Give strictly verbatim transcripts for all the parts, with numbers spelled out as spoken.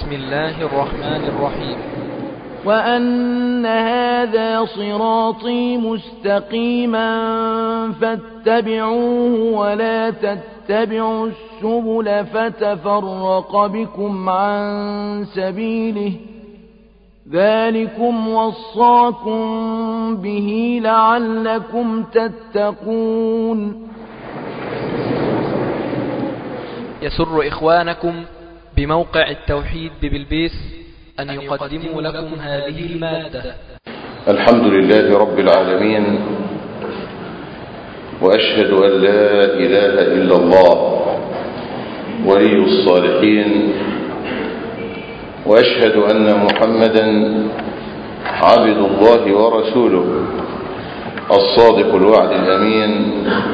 بسم الله الرحمن الرحيم. وأن هذا صراطي مستقيما فاتبعوه ولا تتبعوا السبل فتفرق بكم عن سبيله ذلكم وصاكم به لعلكم تتقون. يسر إخوانكم بموقع التوحيد ببلبيس أن يقدموا لكم هذه المادة. الحمد لله رب العالمين، وأشهد أن لا إله إلا الله ولي الصالحين، وأشهد أن محمدا عبد الله ورسوله الصادق الوعد الأمين،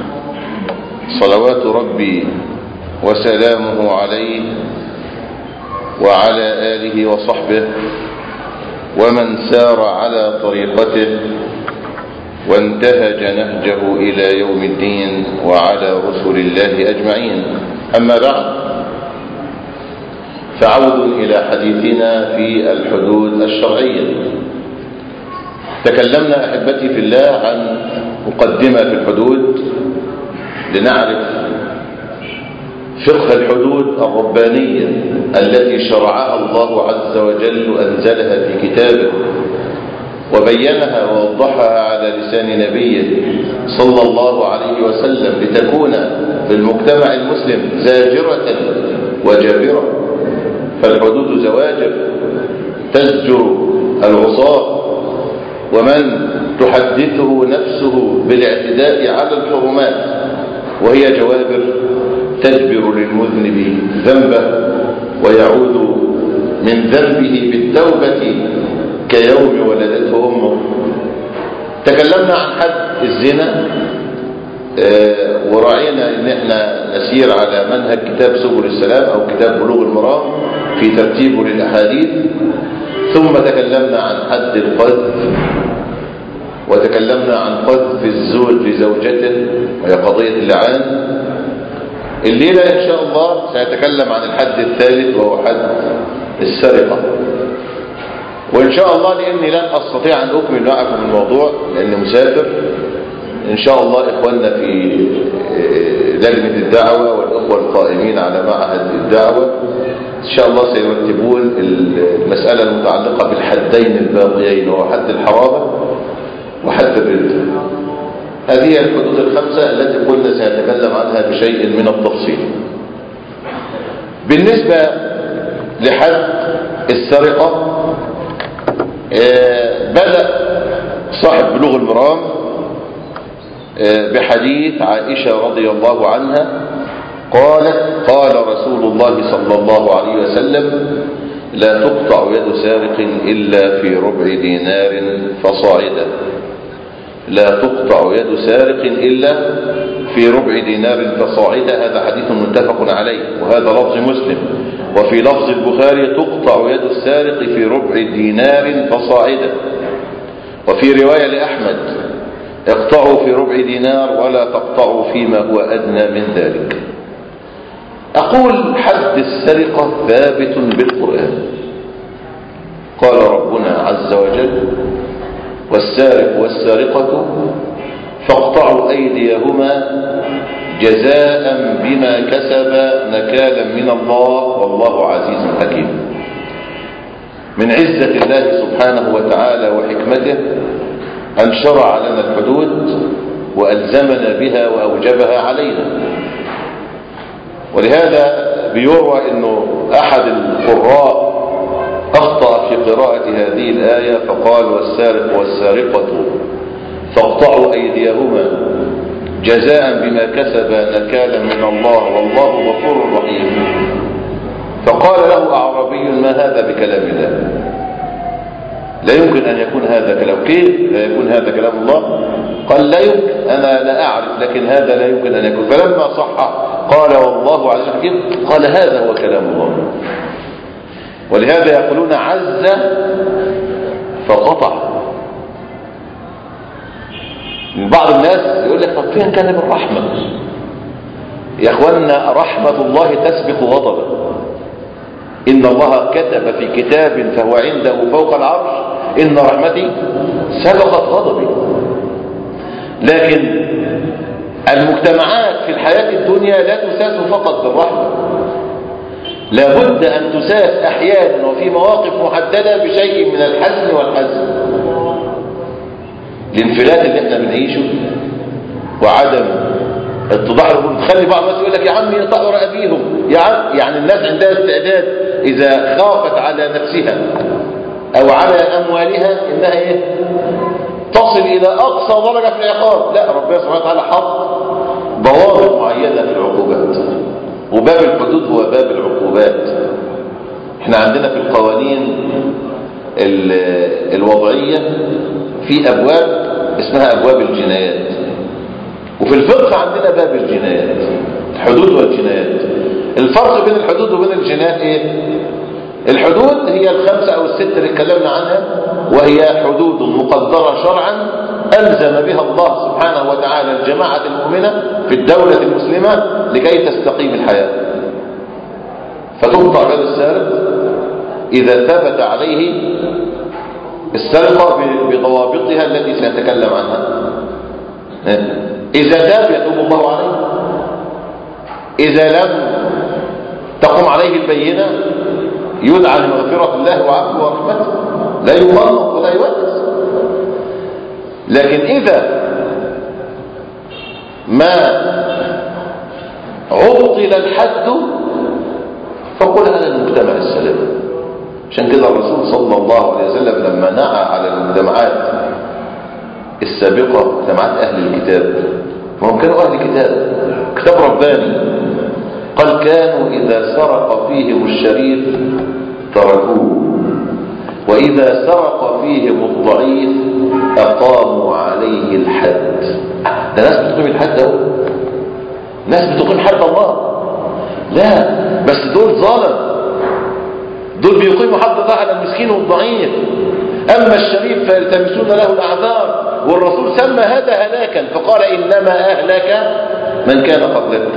صلوات ربي وسلامه عليه وعلى آله وصحبه ومن سار على طريقته وانتهج نهجه إلى يوم الدين وعلى رسل الله أجمعين. أما بعد، فعود إلى حديثنا في الحدود الشرعية. تكلمنا أحبتي في الله عن مقدمة في الحدود لنعرف فقه الحدود الربانية التي شرعها الله عز وجل وأنزلها في كتابه وبينها ووضحها على لسان نبيه صلى الله عليه وسلم لتكون في المجتمع المسلم زاجرة وجابرة. فالحدود زواجر تزجر العصاة ومن تحدثه نفسه بالاعتداء على الحرمات، وهي جوابر تجبر للمذنب ذنبه ويعود من ذنبه بالتوبة كيوم ولدته أمه. تكلمنا عن حد الزنا آه ورأينا ان احنا نسير على منهج كتاب سبل السلام او كتاب بلوغ المرام في ترتيبه للأحاديث. ثم تكلمنا عن حد القذف، وتكلمنا عن قذف الزوج لزوجته وهي قضية اللعان. الليلة إن شاء الله سنتكلم عن الحد الثالث وهو حد السرقة، وإن شاء الله لأني لن أستطيع أن أكمل معكم الموضوع لأني مسافر. إن شاء الله إخواننا في لجنة الدعوة والإخوة القائمين على معهد الدعوة إن شاء الله سيرتبون المسألة المتعلقة بالحدين الباقيين، وهو حد الحرابة وحد الردة. هذه الحدود الخمسة التي قلنا سنتكلم عنها بشيء من التفصيل. بالنسبة لحد السرقة، بدأ صاحب بلوغ المرام بحديث عائشة رضي الله عنها قالت: قال رسول الله صلى الله عليه وسلم: لا تقطع يد سارق إلا في ربع دينار فصاعدا. لا تقطع يد سارق إلا في ربع دينار فصاعدا. هذا حديث متفق عليه، وهذا لفظ مسلم. وفي لفظ البخاري: تقطع يد السارق في ربع دينار فصاعدا. وفي رواية لأحمد: اقطعوا في ربع دينار ولا تقطعوا فيما هو أدنى من ذلك. أقول حد السرقة ثابت بالقرآن. قال ربنا عز وجل: والسارق والسارقة فاقطعوا أيديهما جزاء بما كسبا نكالا من الله والله عزيز حكيم. من عزة الله سبحانه وتعالى وحكمته أن شرع لنا الحدود وألزمنا بها وأوجبها علينا. ولهذا بيروى أنه أحد القراء أخطأ في قراءة هذه الآية فقال: والسارق والسارقة فاقطعوا أيديهما جزاء بما كسبا نكالا من الله والله غفور رحيم. فقال له أعرابي: ما هذا بكلام الله؟ لا يمكن أن يكون هذا كلام. كيف لا يكون هذا كلام الله؟ قال: لا يمكن، أنا لا أعرف، لكن هذا لا يمكن أن يكون. فلما صح قال: والله عز وجل قال: هذا هو كلام الله. ولهذا يقولون: عز فقطع. بعض الناس يقول لك: طب فين كان بالرحمة؟ يا اخوانا، رحمة الله تسبق غضبه. إن الله كتب في كتاب فهو عنده فوق العرش إن رحمتي سبقت غضبي. لكن المجتمعات في الحياة الدنيا لا تساس فقط بالرحمة، لابد أن تساس أحيانا وفي مواقف محددة بشيء من الحزن والحزن. الانفلات اللي احنا بنعيشه وعدم اتضاح الامور تخلي بعض الناس يقول لك يا عم يقطعوا رقابيهم، يا عم يعني الناس عندها استعداد اذا خافت على نفسها او على اموالها انها ايه تصل الى اقصى درجه في العقاب. لا، ربنا سبحانه وتعالى حط ضوابط معينه في العقوبات، وباب الحدود هو باب العقوبات. احنا عندنا في القوانين الوضعيه في ابواب اسمها ابواب الجنايات، وفي الفقه عندنا باب الجنايات، الحدود والجنايات. الفرق بين الحدود وبين الجنايات ايه؟ الحدود هي الخمسه او السته اللي اتكلمنا عنها، وهي حدود مقدره شرعا الزم بها الله سبحانه وتعالى الجماعه المؤمنه في الدوله المسلمه لكي تستقيم الحياه. فتقطع يد السارق اذا ثبت عليه السرقه بضوابطها التي سنتكلم عنها. إذا تاب يتوب الله عليه، إذا لم تقم عليه البينة يدعى لمغفرة الله وعفوه ورحمته، لا يغلط ولا يونس. لكن إذا ما عطل الحد فقل على المجتمع السلام. عشان كده الرسول صلى الله عليه وسلم لما نعى على المجتمعات السابقة، جماعات أهل الكتاب، وهم كانوا أهل كتاب كتاب رباني، قال كانوا إذا سرق فيهم الشريف تركوه، وإذا سرق فيهم الضعيف أقاموا عليه الحد. ده ناس بتقيم الحد أهو، ناس بتقيم حد الله. لا بس دول ظالم، دول بيقيموا حد الله على المسكين والضعيف. أما الشريف فيلتمسون له الأعذار، والرسول سمى هذا هلاكا فقال إنما أهلك من كان قبلكم.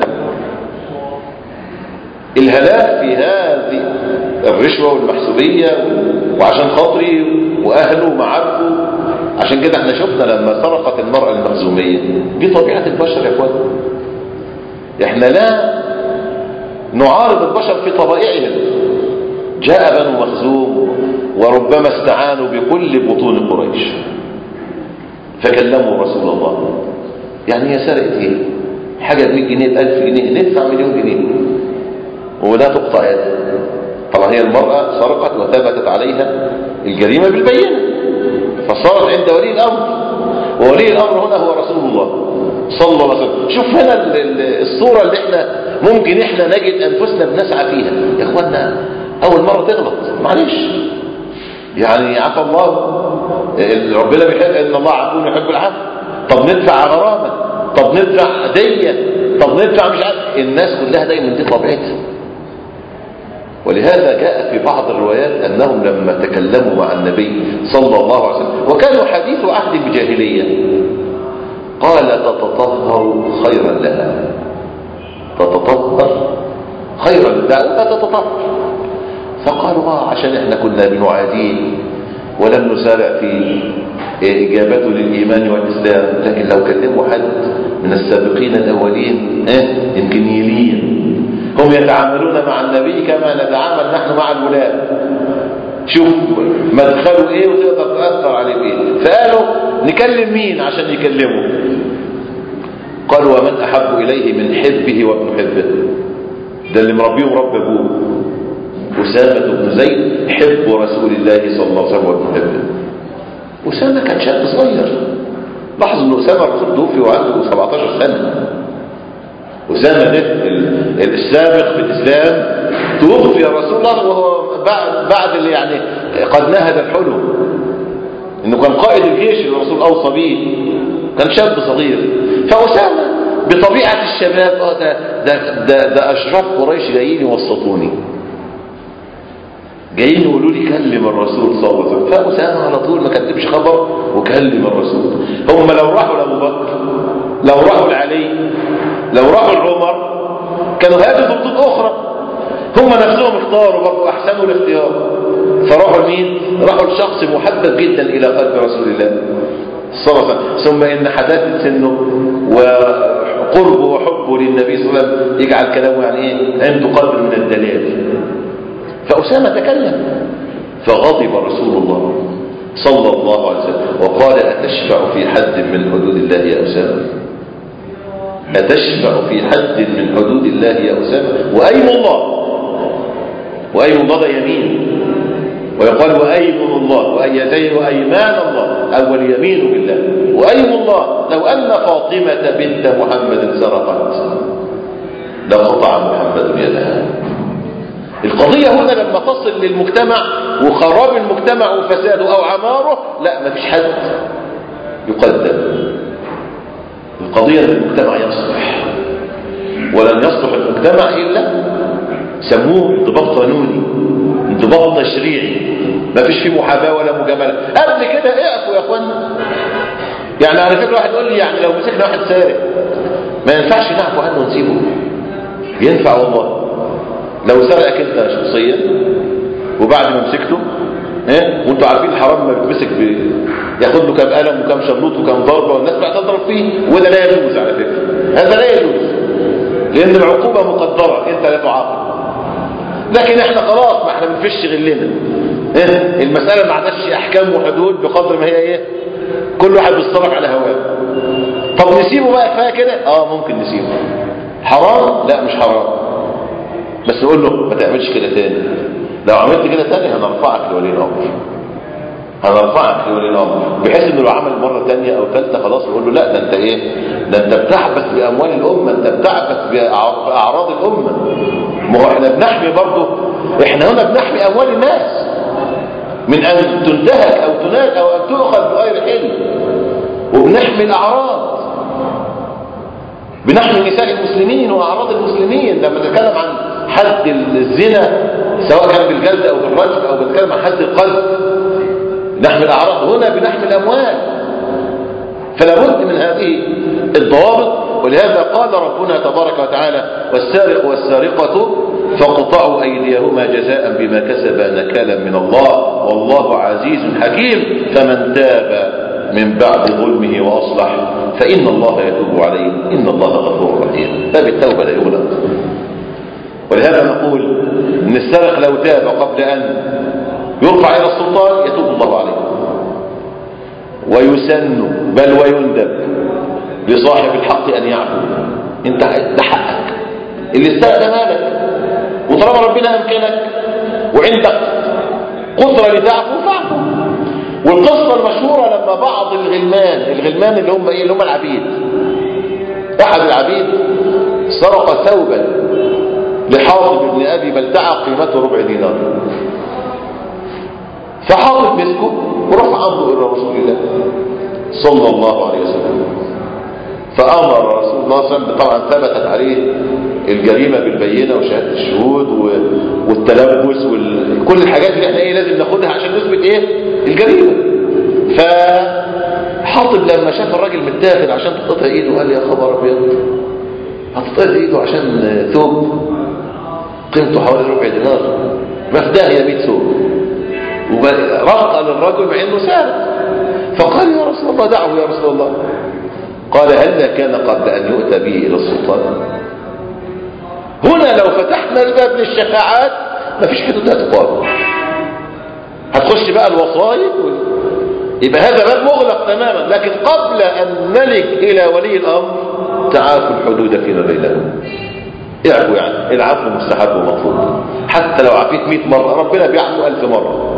الهلاك في هذه الرشوة والمحسوبية وعشان خاطري وأهله معارفه. عشان كده احنا شفنا لما سرقت المرأة المخزومية، دي طبيعة البشر يا اخوان. احنا لا نعارض البشر في طبائعهم. جاء بنو مخزوم وربما استعانوا بكل بطون قريش فكلموا رسول الله، يعني هي سرقت ايه؟ حاجة بمئة جنيه بألف جنيه، ندفع مليون جنيه ولا تقطع يدها. طبعا هي المرأة سرقت وثبتت عليها الجريمة بالبينة، فصارت عند ولي الأمر، وولي الأمر هنا هو رسول الله صلى الله عليه وسلم. شوف هنا الصورة اللي احنا ممكن احنا نجد أنفسنا بنسعى فيها. يا اخوانا أول مرة تغلط معلش، يعني عفى الله، ربنا بيحب ان الله عفو يحب العفو. طب ندفع غرامه، طب ندفع ديه، طب ندفع مش عارف. الناس كلها دايما دي طبيعتها. ولهذا جاء في بعض الروايات انهم لما تكلموا مع النبي صلى الله عليه وسلم وكانوا حديث عهد بجاهليه قال تتطهر خيرا لها، تتطهر خيرا لها، تتطهر. فقالوا اه عشان احنا كنا بنعاديه ولم نسارع في اجابته للايمان والاسلام، لكن لو كلموا حد من السابقين الاولين اه يمكن يلين. هم يتعاملون مع النبي كما نتعامل نحن مع الولاد. شوف مدخله ايه وتقدر تاثر عليه بايه. فقالوا نكلم مين عشان يكلمه؟ قالوا ومن احب اليه من حبه وابن حبه، ده اللي مربيه ورب ابوه أسامة بن زيد حب رسول الله صلى الله عليه وسلم وابن حبه. أسامة كان شاب صغير، لاحظوا أن أسامة الرسول توفي وعنده سبعتاشر سنة. أسامة ده السابق في الإسلام توفي رسول الله وهو بعد بعد اللي يعني قد نهد الحلم، إنه كان قائد الجيش اللي الرسول أوصى به، كان شاب صغير. فأسامة بطبيعة الشباب ده ده ده, ده أشراف قريش جايين يوسطوني، جايين يقولوا لي كلم الرسول صلى الله عليه وسلم. فأسامة على طول ما كتبش خبر وكلم الرسول. هم لو راحوا لأبو بكر، لو راحوا لعلي، لو راحوا لعمر، كانوا هياخدوا خطوط أخرى. هم نفسهم اختاروا برضه احسنوا الاختيار، فراحوا لمين؟ راحوا لشخص محبب جدا الى قلب رسول الله صلى الله عليه وسلم. ثم ان حداثه سنه وقربه وحبه للنبي صلى الله عليه وسلم يجعل كلامه يعني ايه؟ عنده قدر من الدلال. فأسامة تكلم فغضب رسول الله صلى الله عليه وسلم وقال: أتشفع في حد من حدود الله يا أسامة؟ أتشفع في حد من حدود الله يا أسامة؟ وأيم الله، وأيم الله ده يمين، ويقال وأيم الله وأيديه وأيمان الله، أول يمين بالله. وأيم الله لو أن فاطمة بنت محمد سرقت لقطع محمد يدها. القضية هنا لما تصل للمجتمع وخراب المجتمع وفساده أو عماره، لا، ما فيش حد يقدم. القضية أن المجتمع يصلح، ولن يصلح المجتمع إلا سموه انضباط قانوني، انضباط تشريعي، ما فيش فيه محاباة ولا مجاملة. قبل كده اقفوا يا اخوانا. يعني على فكرة واحد يقول لي يعني لو مسكنا واحد سارق ما ينفعش نعفو عنه ونسيبه؟ ينفع والله. لو سرقك انت شخصيا وبعد ما مسكته ايه، وانتوا عارفين الحرام ما بيتمسك ياخد له كام قلم وكام شلوط وكام ضربه والناس بقى تضرب فيه، وده لا يجوز على فكره، هذا لا يجوز، لان العقوبه مقدره، انت لا تعاقب. لكن احنا خلاص ما احنا بنفش غلنا ايه، المساله ما عادش احكام وحدود بقدر ما هي ايه، كل واحد بيصطلح على هواه. طب نسيبه بقى كفايه كده؟ اه ممكن نسيبه. حرام؟ لا مش حرام، بس نقول له ما تعملش كده تاني. لو عملت كده تاني هنرفعك لولي الامر، هنرفعك لولي الامر، بحيث انه لو عمل مره تانية او ثالثه خلاص نقول له لا، ده انت ايه، ده انت بتعبث باموال الامه، انت بتعبث باعراض الامه. ما هو احنا بنحمي برضه، احنا هنا بنحمي اموال الناس من ان تنتهك او تنال او ان تؤخذ بغير حل، وبنحمي الاعراض، بنحمي نساء المسلمين واعراض المسلمين. لما نتكلم عن حد الزنا سواء كان بالجلد او بالرجم، او بنتكلم عن حد القذف، نحمي الاعراض، هنا بنحمي الاموال. فلا بد من هذه الضوابط. ولهذا قال ربنا تبارك وتعالى: والسارق والسارقة فاقطعوا أيديهما جزاء بما كسبا نكالا من الله والله عزيز حكيم، فمن تاب من بعد ظلمه وأصلح فإن الله يتوب عليه إن الله غفور رحيم. باب التوبة لا يغلق. ولهذا نقول إن السارق لو تاب قبل أن يرفع إلى السلطان يتوب الله عليه، ويسن بل ويندب لصاحب الحق أن يعفو. انت ده حقك، اللي استأذن مالك، وطالما ربنا أمكنك وعندك قدرة لتعفو فاعفو. والقصة المشهورة لما بعض الغلمان الغلمان اللي هم ايه، اللي هم العبيد، احد العبيد سرق ثوبا لحاطب ابن ابي بلتعه قيمته ربع دينار، فحاطب مسكه ورفع امره الى رسول الله صلى الله عليه وسلم، فامر رسول الله صلى الله عليه وسلم، طبعا ثبتت عليه الجريمه بالبينه وشهاده الشهود والتلبس وكل الحاجات اللي احنا ايه لازم ناخدها عشان نثبت ايه الجريمه. فحاطب لما شاف الراجل متاخد عشان تقطع ايده قال: يا خبر ابيض، هتقطع ايده عشان ثوب قيمته حوالي ربع دينار؟ ما في داهيه مية ثوب. ورق للرجل مع انه سارق، فقال: يا رسول الله دعه يا رسول الله. قال: هل كان قبل ان يؤتى به الى السلطان؟ هنا لو فتحنا الباب للشفاعات مفيش حدود هتقام، هتخش بقى الوصايا، يبقى هذا باب مغلق تماما. لكن قبل ان نلج الى ولي الامر تعافوا الحدود فيما بينهم. اعفوا، يعني العفو مستحب ومطلوب، حتى لو عفيت مئة مرة ربنا بيعفو ألف مرة،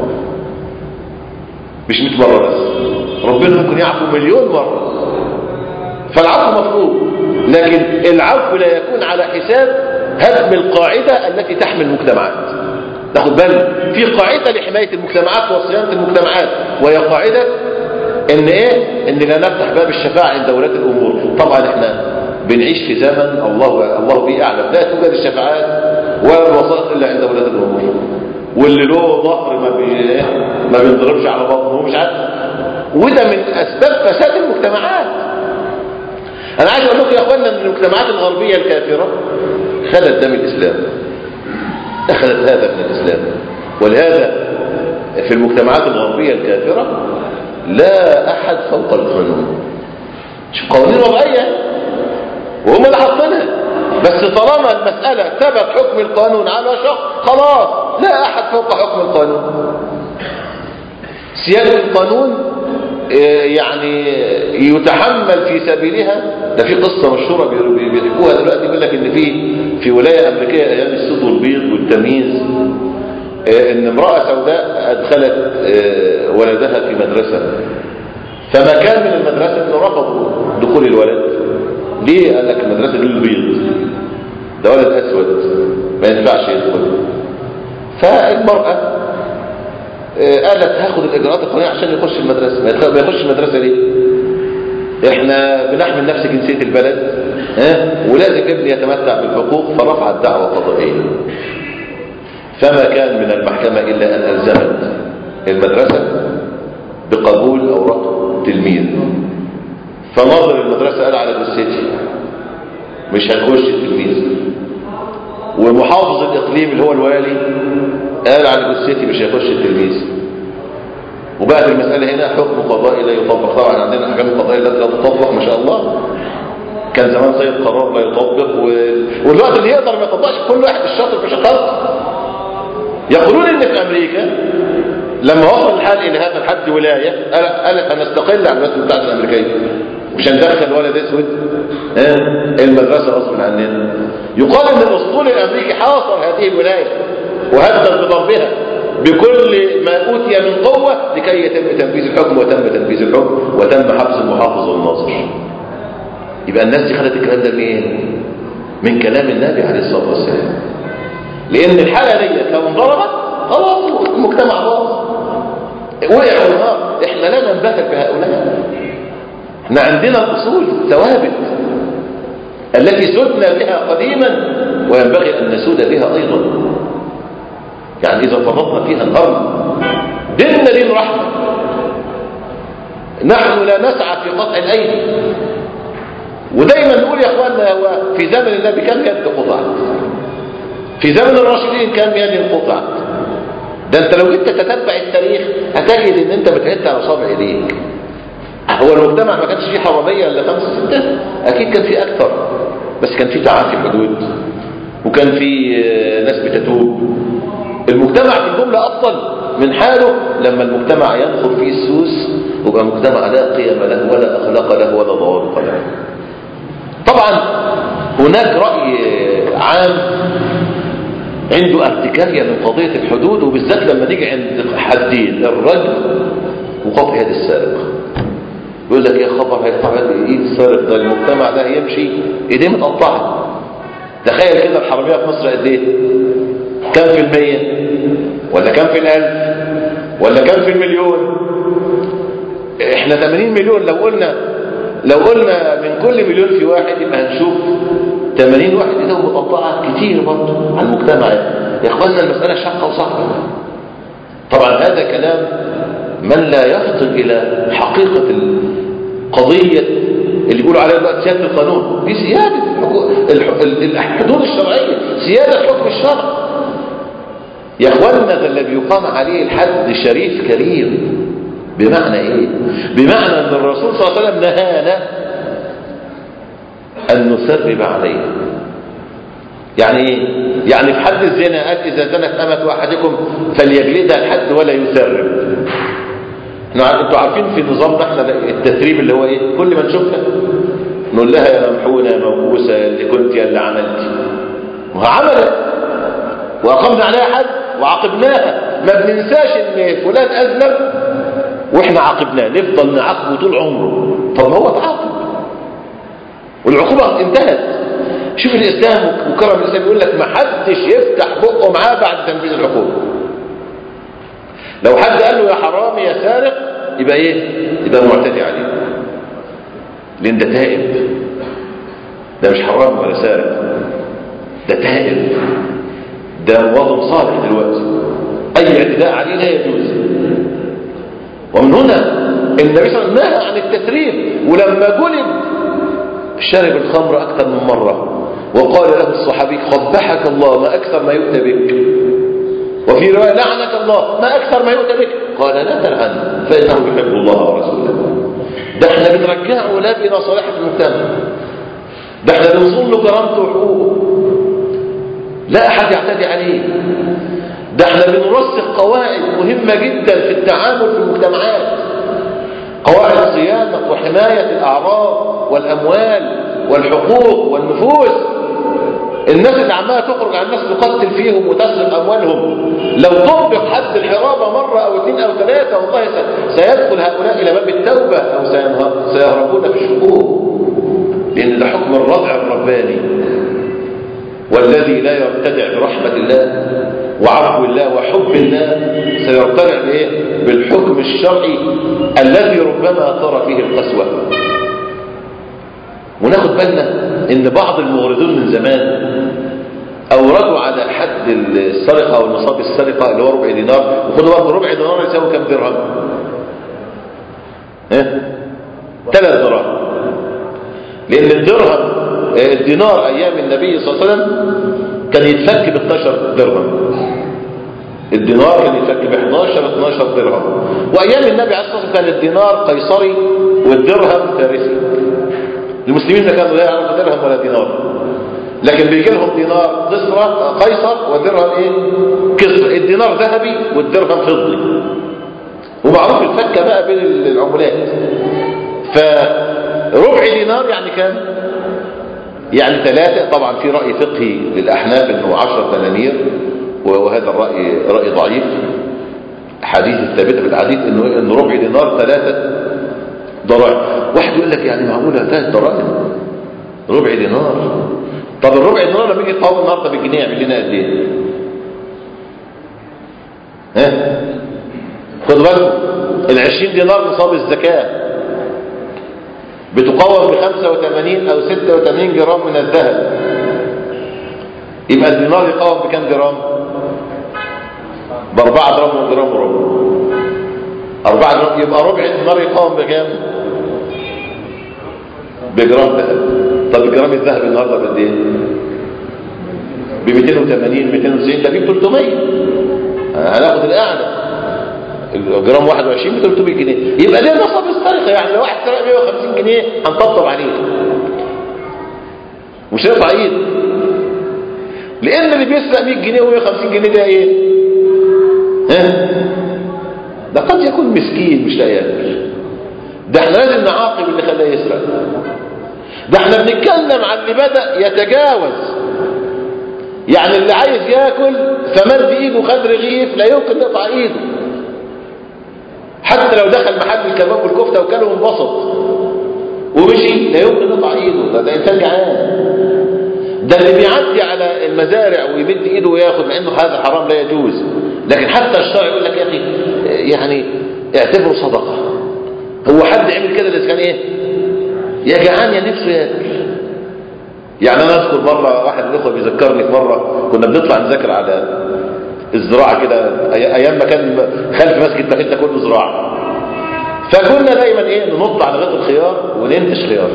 مش مئة مرة بس، ربنا ممكن يعفو مليون مرة. فالعفو مطلوب، لكن العفو لا يكون على حساب هدم القاعدة التي تحمي المجتمعات. ناخد بالنا في قاعدة لحماية المجتمعات وصيانة المجتمعات، وهي قاعدة ان ايه، ان لا نفتح باب الشفاعة عند ولاة الامور. طبعا احنا بنعيش في زمن الله الله به اعلم لا توجد الشفاعات ولا الوسائط الا عند ولاة الامور، واللي له ظهر ما بي ما بينضربش على بطنه مش عارف، وده من اسباب فساد المجتمعات. انا عايز اقول لكم يا اخوانا ان المجتمعات الغربيه الكافره خدت دم الاسلام، أخذت هذا من الإسلام. ولهذا في المجتمعات الغربية الكافرة لا أحد فوق القانون. شوف قوانين وضعية وهم اللي حاطينها، بس طالما المسألة ثبت حكم القانون على شخص خلاص لا أحد فوق حكم القانون. سيادة القانون يعني يتحمل في سبيلها. ده في قصة مشهورة بيحكوها دلوقتي، بيقول لك ان في في ولاية أمريكية أيام السود والبيض والتمييز ان امرأة سوداء أدخلت ولدها في مدرسة، فما كان من المدرسة انه رفضوا دخول الولد. ليه؟ قال لك المدرسة دي للبيض، ده ولد أسود ما ينفعش يدخل. فالمرأة قالت هاخد الإجراءات القانونية عشان يخش المدرسة. ما يخش المدرسة ليه؟ احنا بنحمل نفس جنسية البلد، ها؟ ولازم ابني يتمتع بالحقوق. فرفعت دعوة قضائية، فما كان من المحكمة إلا أن ألزمت المدرسة بقبول أوراق تلميذ. فناظر المدرسة قال على جثتي مش هنخش التلميذ، ومحافظ الإقليم اللي هو الوالي قال على جثتي مش هيخش التلميذ. وبقت المسألة هنا حكم قضائي لا يطبق. طبعا عندنا الأحكام القضائية التي لا تطبق ما شاء الله. كان زمان زي القرار لا يطبق، والوقت اللي يقدر ما يطبقش كل واحد الشاطر في شطارته. يقولون ان في امريكا لما وصل الحال الى هذا الحد ولايه قالت هنستقل عن الولايات المتحده الامريكيه مش هندخل ولد اسود المدرسه غصب عننا. يقال ان الاسطول الامريكي حاصر هذه الولايه وهدد بضربها بكل ما اوتي من قوه لكي يتم تنفيذ الحكم، وتم تنفيذ الحكم وتم حبس المحافظ والناظر. يبقى الناس دي خدت الكلام ده منين؟ من كلام النبي عليه الصلاه والسلام. لان الحاله دي لو انضربت خلاص المجتمع باظ وقع النار. احنا لا ننبهر بهؤلاء، احنا عندنا الاصول ثوابت التي سدنا بها قديما وينبغي ان نسود بها ايضا. يعني اذا فرطنا فيها الارض. ديننا دين رحمه، نحن لا نسعى في قطع الايدي. ودايما نقول يا اخواننا هو في زمن النبي كم يد قطعت، في زمن الراشدين كم يد قطعت. ده انت لو جيت تتتبع التاريخ هتجد ان انت بتعد على صابع ايديك. هو المجتمع ما كانش فيه حراميه الا خمسه سته، اكيد كان فيه اكثر، بس كان فيه تعافي حدود وكان فيه ناس بتتوب. المجتمع في الجمله افضل من حاله لما المجتمع يدخل فيه السوس ويبقى مجتمع لا قيم له ولا اخلاق له ولا ضوابط له. طبعا هناك راي عام عنده ارتكارية من قضية الحدود، وبالذات لما نيجي عند حدين الرجل وقطع يد السارق. يقول لك يا خبر هيقطع ايد السارق ده المجتمع ده هيمشي ايديه متقطعه. تخيل كده الحرامية في مصر قد ايه؟ كم في المية؟ ولا كم في الالف؟ ولا كم في المليون؟ احنا ثمانين مليون. لو قلنا لو قلنا من كل مليون في واحد يبقى هنشوف ثمانين واحد ايدهم مقطعه كتير برضه على المجتمع. يا اخواننا المساله شاقه وصعبه. طبعا هذا كلام من لا يفطن الى حقيقه القضيه اللي بيقولوا عليها دلوقتي سياده القانون. دي سياده الحدود الشرعيه، سياده حكم الشرع. يا اخواننا ده اللي بيقام عليه الحد شريف كريم. بمعنى ايه؟ بمعنى ان الرسول صلى الله عليه وسلم نهانا أن نسرب عليه. يعني ايه؟ يعني في حد الزنا قال إذا زنت أمة أحدكم فليجلدها الحد ولا يسرب. انتوا عارفين في نظامنا احنا التسريب اللي هو ايه؟ كل ما نشوفها نقول لها يا ممحونة يا موكوسة يا اللي كنت يا اللي عملتي. وها عملت وأقمنا عليها حد وعاقبناها. ما بننساش ان فلان أذنب واحنا عاقبناه، نفضل نعاقبه طول عمره. طب ما هو تعاقب والعقوبة انتهت. شوف الإسلام وكرم الإسلام يقول لك ما حدش يفتح بقه معاه بعد تنفيذ العقوبة. لو حد قال له يا حرامي يا سارق يبقى ايه؟ يبقى معتدي عليه، لأن ده تائب. ده مش حرام ولا سارق، ده تائب، ده مواطن صالح دلوقتي. أي اعتداء عليه لا يجوز. ومن هنا النبي صلى الله عليه وسلم نهى عن التسريب. ولما جلد شرب الخمر أكثر من مرة وقال له الصحابي قبحك الله ما أكثر ما يؤتى بك، وفي رواية لعنك الله ما أكثر ما يؤتى بك، قال لا تلعنه فإنه يحب الله ورسوله. ده احنا بنرجعه لا بنا صالحة المجتمع، ده احنا بنوصل له كرامته وحقوقه، لا أحد يعتدي عليه، ده احنا بنرسخ قواعد مهمة جدا في التعامل في المجتمعات، قواعد صيانة وحماية الأعراض والأموال والحقوق والنفوس. الناس اللي عمالة تخرج على الناس تقتل فيهم وتسرق أموالهم، لو طبق حد الحرابة مرة أو اثنين أو ثلاثة والله سيدخل هؤلاء إلى باب التوبة أو سيهربون في الشقوق، لأن ده حكم الردع الرباني. والذي لا يرتدع برحمة الله وعفو الله وحب الله سيرتدع بإيه؟ بالحكم الشرعي الذي ربما ترى فيه القسوة. وناخد بالنا ان بعض الموردون من زمان اوردوا على حد السرقة او نصاب السرقة اللي هو ربع دينار، وخدوا بالكم ربع دينار يساوي كم درهم؟ اه؟ ثلاث دراهم. لان الدرهم الدينار ايام النبي صلى الله عليه وسلم كان يتفك ب اثناشر درهم، الدينار كان يتفك ب احداشر اتناشر درهم. وايام النبي عليه الصلاه والسلام كان الدينار قيصري والدرهم فارسي. المسلمين ما كانوا لا يعرفوا درهم ولا دينار، لكن بيجي لهم دينار قصرة قيصر ودرهم ايه كسر، الدينار ذهبي والدرهم فضي، ومعروف الفكه بقى بين العملات. فربع دينار يعني كام؟ يعني ثلاثة. طبعا في رأي فقهي للأحناف انه عشرة دنانير، وهذا الرأي رأي ضعيف. حديث الثابت في الحديث انه ان ربع دينار ثلاثة دراهم. واحد يقول لك يعني معقولة ثلاث دراهم ربع دينار؟ طب الربع دينار لما يجي يتطور النهارده بالجنيه يعمل لنا قد ايه؟ ها خد بالكم ال عشرين دينار نصاب الزكاة بتقوم ب خمسة وثمانين او ستة وثمانين جرام من الذهب، يبقى الدينار يقوم بكم جرام؟ باربعة جرام وجرام وربع. أربعة جرام يبقى ربع الدينار يقوم بكام؟ بجرام ذهب. طب جرام الذهب النهارده بقد ايه؟ ب مئتين وثمانين مئتين وتسعين، ده فيه ثلاثمية. هناخد الاعلى الجرام واحد وعشرين ب ثلاثمية جنيه، يبقى ده نصاب السرقه. يعني لو واحد سرق مئة وخمسين جنيه هنطبطب عليه مش هيقطع ايده، لان اللي بيسرق مئة جنيه ومئة وخمسين جنيه ده ايه؟ ها ده قد يكون مسكين مش لاقي ياكل، ده احنا لازم نعاقب اللي خلاه يسرق. ده احنا بنتكلم عن اللي بدأ يتجاوز، يعني اللي عايز ياكل فمد ايده خد رغيف لا يمكن يقطع ايده، حتى لو دخل محل الكباب والكفته وكله انبسط ومشي لا يمكن يقطع ايده. ده, ده انسان جعان. ده اللي بيعدي على المزارع ويمد ايده وياخد، مع انه هذا حرام لا يجوز، لكن حتى الشرع يقول لك يا اخي يعني اعتبره صدقه. هو حد عمل كده اللي كان ايه؟ يا جعان يا نفسه ياكل. يعني انا اذكر مره واحد الاخوه بيذكرني في مره كنا بنطلع نذاكر على الزراعه كده، ايام ما كان خلف مسجد بخيت كله زراعه، فكنا دايما ايه ننط على غيط الخيار وننتش خيار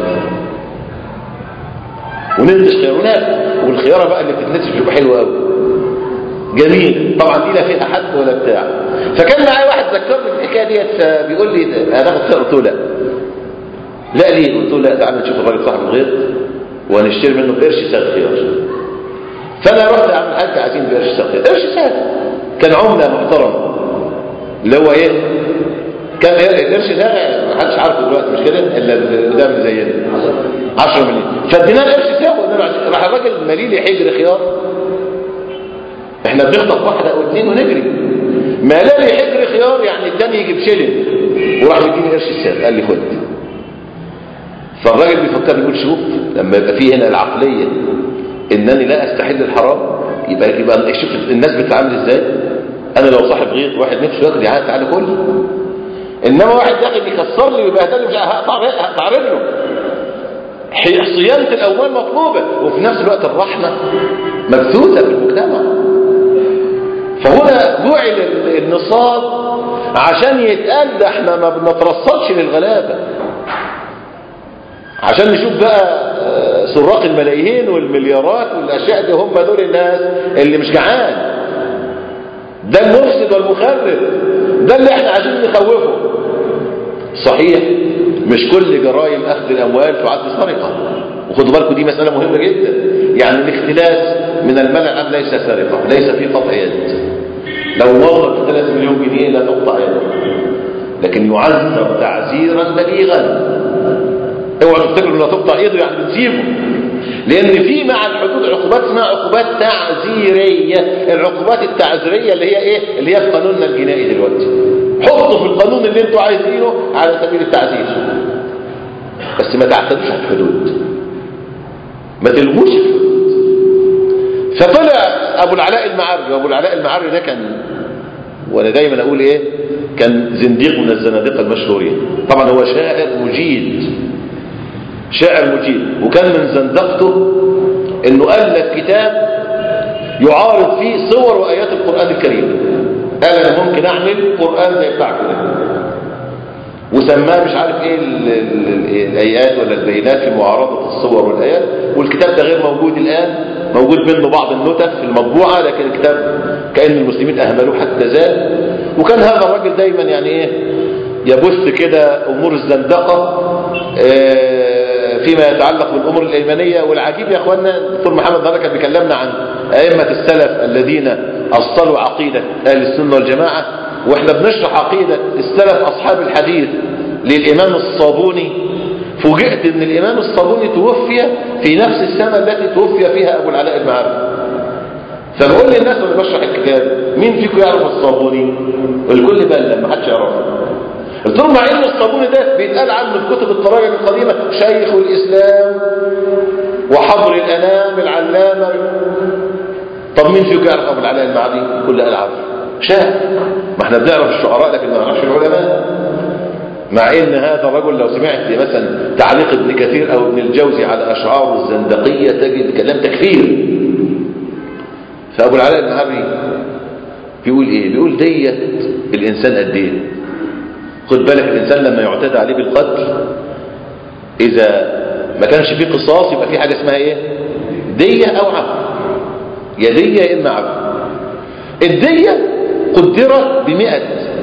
وننتش خيار وناكل، والخياره بقى اللي بتتنتش بتبقى حلوه قوي جميل، طبعا دي لا فيها حد ولا بتاع. فكان معايا واحد ذكرني بالحكايه ديت، بيقول لي هناخد خيار، قلت له لا. لا ليه؟ قلت له لا تعالى نشوف الراجل صاحب الغيط ونشتري منه قرش ساغ خيار. فانا رحت اعمل حاجه عايزين بقرش ساغ خيار، قرش ساغ كان عمله محترمه اللي هو ايه؟ كان قرش ساغ ما حدش عارفه دلوقتي مش كده الا القدام زينا عشرة مليون، فاديناه قرش ساغ. راح الراجل مليلي حجر خيار، احنا بنخطف واحده او اثنين ونجري، ملالي حجر خيار يعني اداني يجي بشلن، وراح مديني قرش الساغ قال لي خد. فالراجل بيفكر يقول شوف لما يبقى فيه هنا العقليه انني لا استحل الحرام، يبقى يبقى شوف الناس بتتعامل ازاي. انا لو صاحب غيط واحد نفسه ياكل يا تعالى كل، انما واحد داخل يكسر لي ويبهدل لي مش هقطع رجله. صيانه الاموال مطلوبه، وفي نفس الوقت الرحمه مبثوثه في المجتمع. فهنا جعل النصاب عشان يتقال ده احنا ما بنترصدش للغلابه، عشان نشوف بقى سراق الملايين والمليارات والاشياء دي هم دول الناس اللي مش جعان. ده المفسد والمخرب، ده اللي احنا عايزين نخوفه. صحيح مش كل جرائم اخذ الاموال تعد سرقه، وخدوا بالكم دي مساله مهمه جدا. يعني الاختلاس من المال العام ليس سرقه، ليس فيه قطع يد. لو موظف ثلاثة مليون جنيه لا تقطع يده، لكن يعذر تعزيرا بليغا. اوعوا تفتكروا انه تقطع يده يعني بنسيبه، لان في مع الحدود عقوبات اسمها عقوبات تعزيريه. العقوبات التعزيريه اللي هي ايه؟ اللي هي في قانوننا الجنائي دلوقتي. حطوا في القانون اللي انتوا عايزينه على سبيل التعزير، بس ما تعتدوش على الحدود، ما تلغوش الحدود. فطلع ابو العلاء المعري، وابو العلاء المعري ده كان، وانا دايما اقول ايه، كان زنديق من الزنادقه المشهورين. طبعا هو شاعر مجيد، شاعر مجيد، وكان من زندقته انه الف كتاب يعارض فيه صور وايات القران الكريم. قال انا ممكن اعمل قران زي بتاعكم ده، وسماه مش عارف ايه ال ال الايات ولا البينات في معارضه الصور والايات. والكتاب ده غير موجود الان، موجود منه بعض النتف في المطبوعه، لكن الكتاب كأن المسلمين اهملوه حتى زال. وكان هذا الرجل دايما يعني ايه، يبث كده امور الزندقه فيما يتعلق بالامور الايمانيه. والعجيب يا اخواننا، الدكتور محمد نهار كان بيكلمنا عن ائمه السلف الذين اصلوا عقيده اهل السنه والجماعه، واحنا بنشرح عقيده السلف اصحاب الحديث للامام الصابوني. فوجئت ان الامام الصابوني توفي في نفس السنه التي توفي فيها ابو العلاء المعري. فبقول للناس وانا بشرح الكتاب، مين فيكم يعرف الصابوني؟ الكل بل ما حدش يعرفه. قلت لهم مع ان الصابوني ده بيتقال عنه في كتب التراجم القديمه شيخ الاسلام وحبر الانام العلامه. طب مين فيكم يعرف ابو العلاء المعري؟ الكل قال عارف، شاعر. ما احنا بنعرف الشعراء لكن ما نعرفش العلماء. مع ان هذا الرجل لو سمعت مثلا تعليق ابن كثير او ابن الجوزي على اشعاره الزندقيه تجد كلام تكفير. فابو العلاء المعري بيقول ايه؟ بيقول ديت الانسان قد ايه. خد بالك الانسان لما يعتدى عليه بالقتل، اذا ما كانش فيه قصاص يبقى في حاجه اسمها ايه؟ ديه او عفو. يا ديه يا اما عفو. الديه قدرت بمئة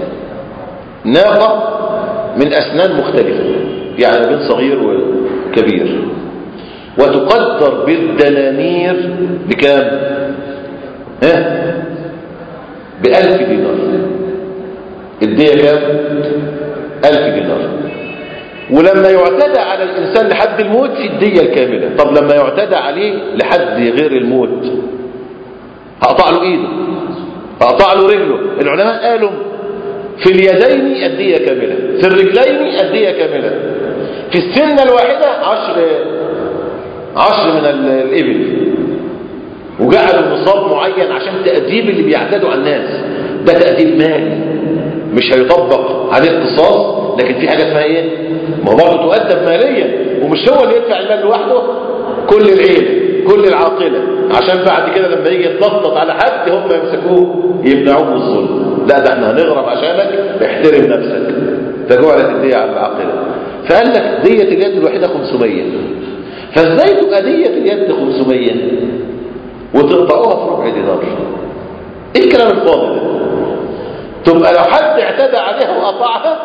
ناقه من اسنان مختلفه، يعني بين صغير وكبير، وتقدر بالدنانير بكام؟ ها؟ بألف دينار. الدية كام؟ ألف دينار. ولما يعتدى على الإنسان لحد الموت في الدية الكاملة. طب لما يعتدى عليه لحد غير الموت، هقطع له إيده، هقطع له رجله. العلماء قالوا في اليدين الدية كاملة، في الرجلين الدية كاملة، في السنة الواحدة عشر عشر من الإبل. وجعلوا نصاب معين عشان تأديب اللي بيعتدوا على الناس. ده تأديب مالي، مش هيطبق عليه القصاص، لكن في حاجة اسمها ايه؟ ما هو برضه تؤدب ماليا، ومش هو اللي يدفع المال لوحده، كل العيلة كل العاقلة، عشان بعد كده لما يجي يتنطط على حد هم يمسكوه يمنعوه من الظلم. لا ده احنا هنغرم عشانك، احترم نفسك. فجعلت الدية على العاقلة. فقال لك دية اليد الواحدة خمسمية. فازاي تبقى دية اليد خمسمية وتقطعوها في ربع دينار؟ ايه الكلام الفاضي ده؟ تبقى لو حد اعتدى عليها وقطعها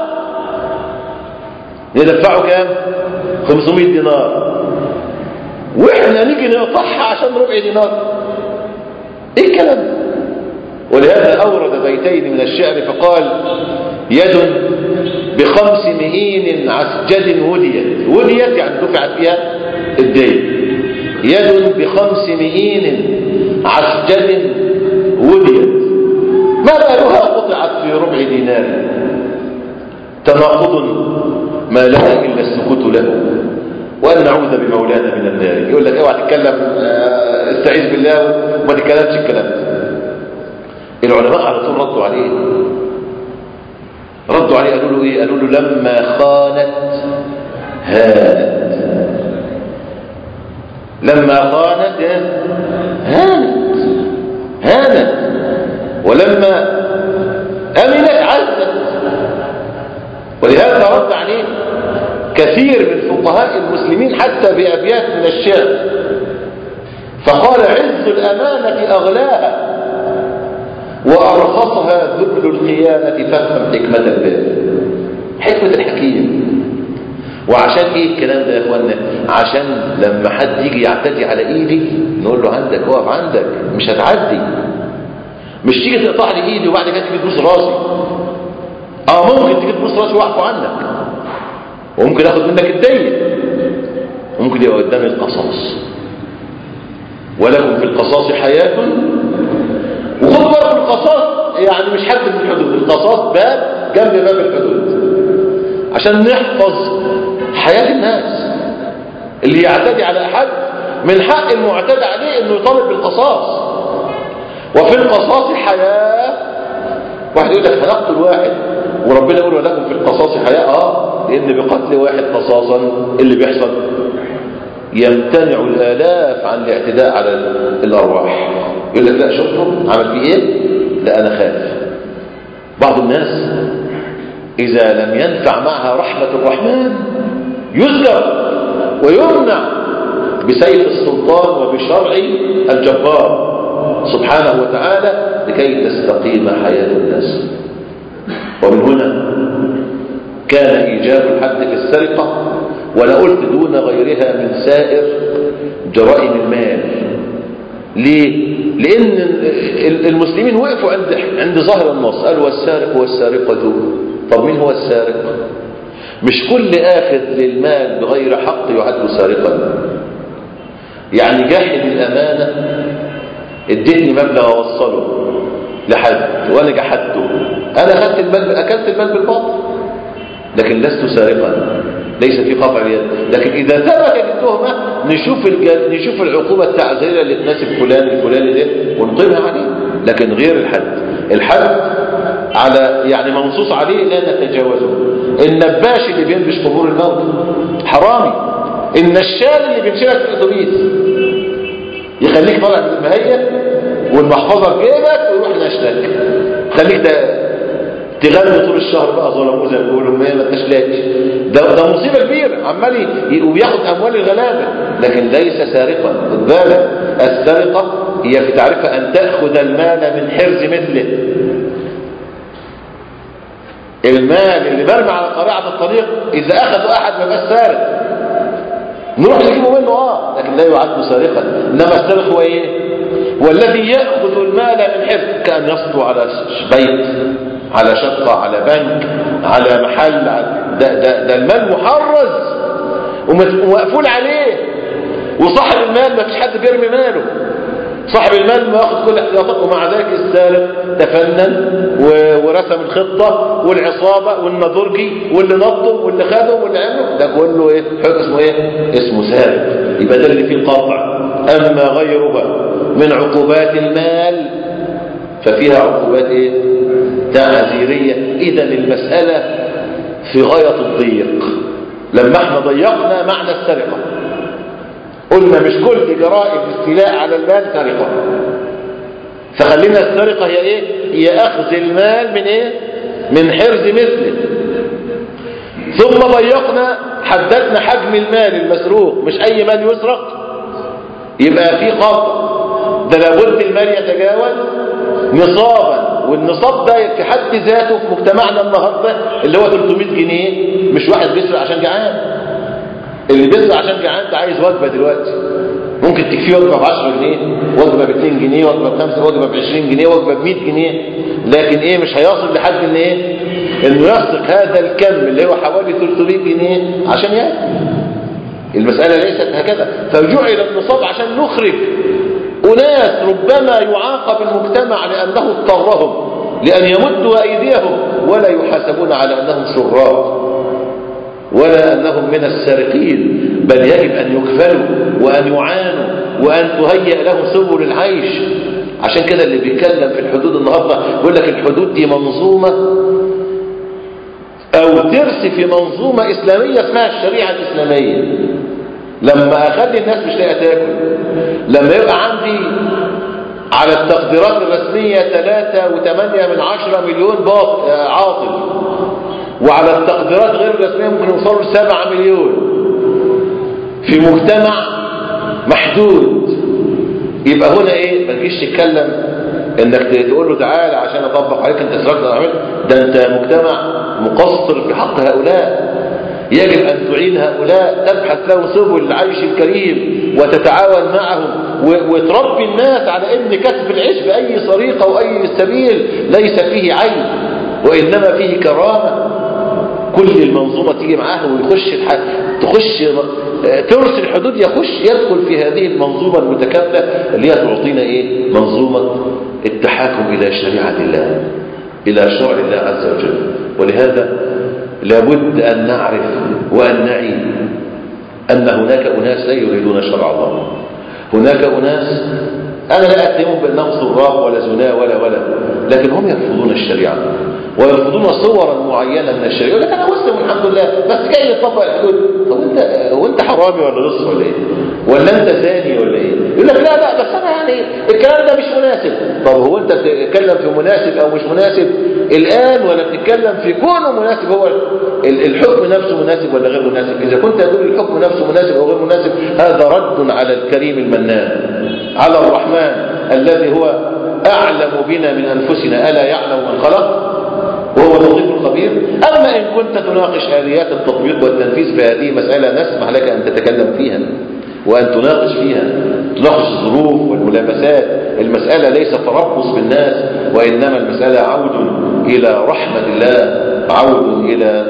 ندفعه كام؟ خمسمية دينار، واحنا نيجي نقطعها عشان ربع دينار. ايه الكلام؟ ولهذا اورد بيتين من الشعر فقال: يد بخمس مئين عسجد وديت. وديت يعني دفعت فيها الدين. يد بخمس مئين عسجد وديت، ما بالها قطعت في ربع دينار. تناقض ما لها إلا السكوت له، وأن نعوذ بمولانا من النار. يقول لك اوعى تتكلم، استعيذ بالله وما تتكلمش الكلام ده. العلماء على طول ردوا عليه، ردوا عليه قالوا له ايه؟ قالوا له لما خانت هانت. لما خانت هانت هانت ولما أمنت عزت. ولهذا رد عليه كثير من فقهاء المسلمين حتى بأبيات من الشعر، فقال عز الأمانة أغلاها وأرخصها ذل الخيانة، فافهم حكمة الباب. حكمة الحكيم. وعشان ايه الكلام ده يا اخوانا؟ عشان لما حد يجي يعتدي على ايدي نقول له عندك، اقف عندك، مش هتعدي. مش تيجي تقطع لي ايدي وبعد كده تيجي تبوس راسي. اه ممكن تيجي تبوس راسي واعفو عنك، وممكن اخد منك الدين، وممكن يبقى قدامي القصاص. ولكم في القصاص حياة. وخد بالك القصاص يعني مش حد من الحدود، القصاص باب جنب باب الحدود عشان نحفظ حياة الناس. اللي يعتدي على أحد من حق المعتدى عليه انه يطالب بالقصاص. وفي القصاص حياة. واحد يقول لك هنقتل واحد وربنا يقول ولكم في القصاص حياة. اه لان بقتل واحد قصاصا اللي بيحصل يمتنع الآلاف عن الاعتداء على الأرواح. يقول لك لا شفته عمل فيه ايه؟ لا انا خاف. بعض الناس إذا لم ينفع معها رحمة الرحمن يزجر ويمنع بسيف السلطان وبشرع الجبار سبحانه وتعالى لكي تستقيم حياة الناس. ومن هنا كان إيجاب الحد في السرقة، ولا قلت دون غيرها من سائر جرائم المال. ليه؟ لأن المسلمين وقفوا عند عند ظاهر النص، قالوا والسارق والسارقة. طب مين هو السارق؟ مش كل آخذ للمال بغير حق يعد سارقا. يعني جاحد الأمانة اديتني مبلغ اوصله لحد وانا جحدته، انا اخذت المال، اكلت المال بالباطل، لكن لست سارقا، ليس في قطع اليد. لكن اذا ثبتت التهمه نشوف الجل... نشوف العقوبه التعزيريه اللي تناسب فلان الفلاني ده ونقيمها عليه، لكن غير الحد. الحد على يعني منصوص عليه لا نتجاوزه. النباش اللي بينبش قبور الموت حرامي. النشال اللي بينشلك في الاتوبيس يخليك طالع من المهية والمحفظه في جيبك ويروح نشلك، خليك ده تغني طول الشهر بقى ظلموه زي ما بيقولوا ما تشلاش. ده ده مصيبه كبيره، عمال وبياخد اموال الغلابه، لكن ليس سارقا. خد بالك، السرقه هي في تعريفها ان تاخذ المال من حرز مثله. المال اللي برمي على قارعه الطريق اذا اخذه احد ما يبقاش سارق، نروح نجيبه منه اه، لكن لا يعد سارقا. انما السارق هو ايه؟ والذي ياخذ المال من حرز، كان يسطو على بيت، على شقه، على بنك، على محل، ده, ده, ده المال محرز ومقفول عليه، وصاحب المال ما فيش حد بيرمي ماله، صاحب المال ما ياخذ كل احتياطاته. ومع ذلك السارق تفنن ورسم الخطه والعصابه والنضرجي واللي نطم واللي خده واللي عمله، ده كله ايه؟ اسمه ايه؟ اسمه سارق. يبقى ده اللي فيه القطع. اما غيرها من عقوبات المال ففيها عقوبات ايه؟ تعزيريه. اذا المساله في غايه الضيق. لما احنا ضيقنا معنى السرقه قلنا مش كل جرائم الاستيلاء على المال سرقه، فخلينا السرقه هي ايه؟ هي اخذ المال من ايه؟ من حرز مثله. ثم ضيقنا، حددنا حجم المال المسروق، مش اي مال يسرق يبقى فيه قطع، ده لابد المال يتجاوز نصابا. والنصاب ده في حد ذاته في مجتمعنا النهارده اللي هو ثلاثمائة جنيه. مش واحد بيسرق عشان جعان، اللي بيسرق عشان جعان ده عايز وجبه دلوقتي، ممكن تكفيه وجبه ب عشرة جنيه، وجبه ب اتنين جنيه، وجبه ب خمسة، وجبه ب عشرين جنيه، وجبه ب مية جنيه، لكن ايه مش هيصل لحد ان ايه؟ انه يسرق هذا الكم اللي هو حوالي ثلاثمائة جنيه عشان ياكل. المساله ليست هكذا. فجعل النصاب عشان نخرج أناس ربما يعاقب المجتمع لأنه اضطرهم لأن يمدوا أيديهم ولا يحاسبون على أنهم شرار ولا أنهم من السارقين، بل يجب أن يكفلوا وأن يعانوا وأن تهيئ لهم سبل العيش. عشان كده اللي بيتكلم في الحدود النهارده يقول لك الحدود دي منظومة أو ترسي في منظومة إسلامية اسمها الشريعة الإسلامية. لما أخلي الناس مش لاقيه تاكل، لما يبقى عندي على التقديرات الرسمية ثلاثة وثمانية من عشرة مليون عاطل، وعلى التقديرات غير الرسمية ممكن يوصلوا لسبعة مليون، في مجتمع محدود، يبقى هنا ايه؟ ما تجيش تتكلم انك تقول له تعالى عشان اطبق عليك انت اسرقت اعمل، ده انت مجتمع مقصر في حق هؤلاء، يجب ان تعين هؤلاء، تبحث لهم سبل العيش الكريم وتتعاون معهم وتربي الناس على ان كسب العيش باي طريقه واي سبيل ليس فيه عيب وانما فيه كرامه. كل المنظومه تيجي معاه ويخش الح... تخش ترسل الحدود، يخش يدخل في هذه المنظومه المتكامله اللي هي تعطينا ايه؟ منظومه التحاكم الى شريعه الله، الى شرع الله عز وجل. ولهذا لابد ان نعرف وان نعي ان هناك اناس لا يريدون شرع الله. هناك اناس انا لا اتهمهم بانهم سراق ولا زنا ولا ولا لكن هم يرفضون الشريعه ويرفضون صورا معينه من الشريعه. يقول لك انا مسلم الحمد لله بس جاي يطبق الحدود. طب انت هو انت حرامي ولا لص ولا ايه؟ ولا انت زاني ولا ايه؟ يقول لك لا لا بس انا يعني الكلام ده مش مناسب. طب هو انت بتتكلم في مناسب او مش مناسب الان ولا بتتكلم في كونه مناسب؟ هو الحكم نفسه مناسب ولا غير مناسب؟ اذا كنت تقول الحكم نفسه مناسب او غير مناسب هذا رد على الكريم المنان، على الرحمن الذي هو اعلم بنا من انفسنا، الا يعلم من خلق وهو اللطيف الخبير. أما إن كنت تناقش آليات التطبيق والتنفيذ فهذه مسألة نسمح لك أن تتكلم فيها وأن تناقش فيها، تناقش الظروف والملابسات. المسألة ليس تربص بالناس وإنما المسألة عود إلى رحمة الله، عود إلى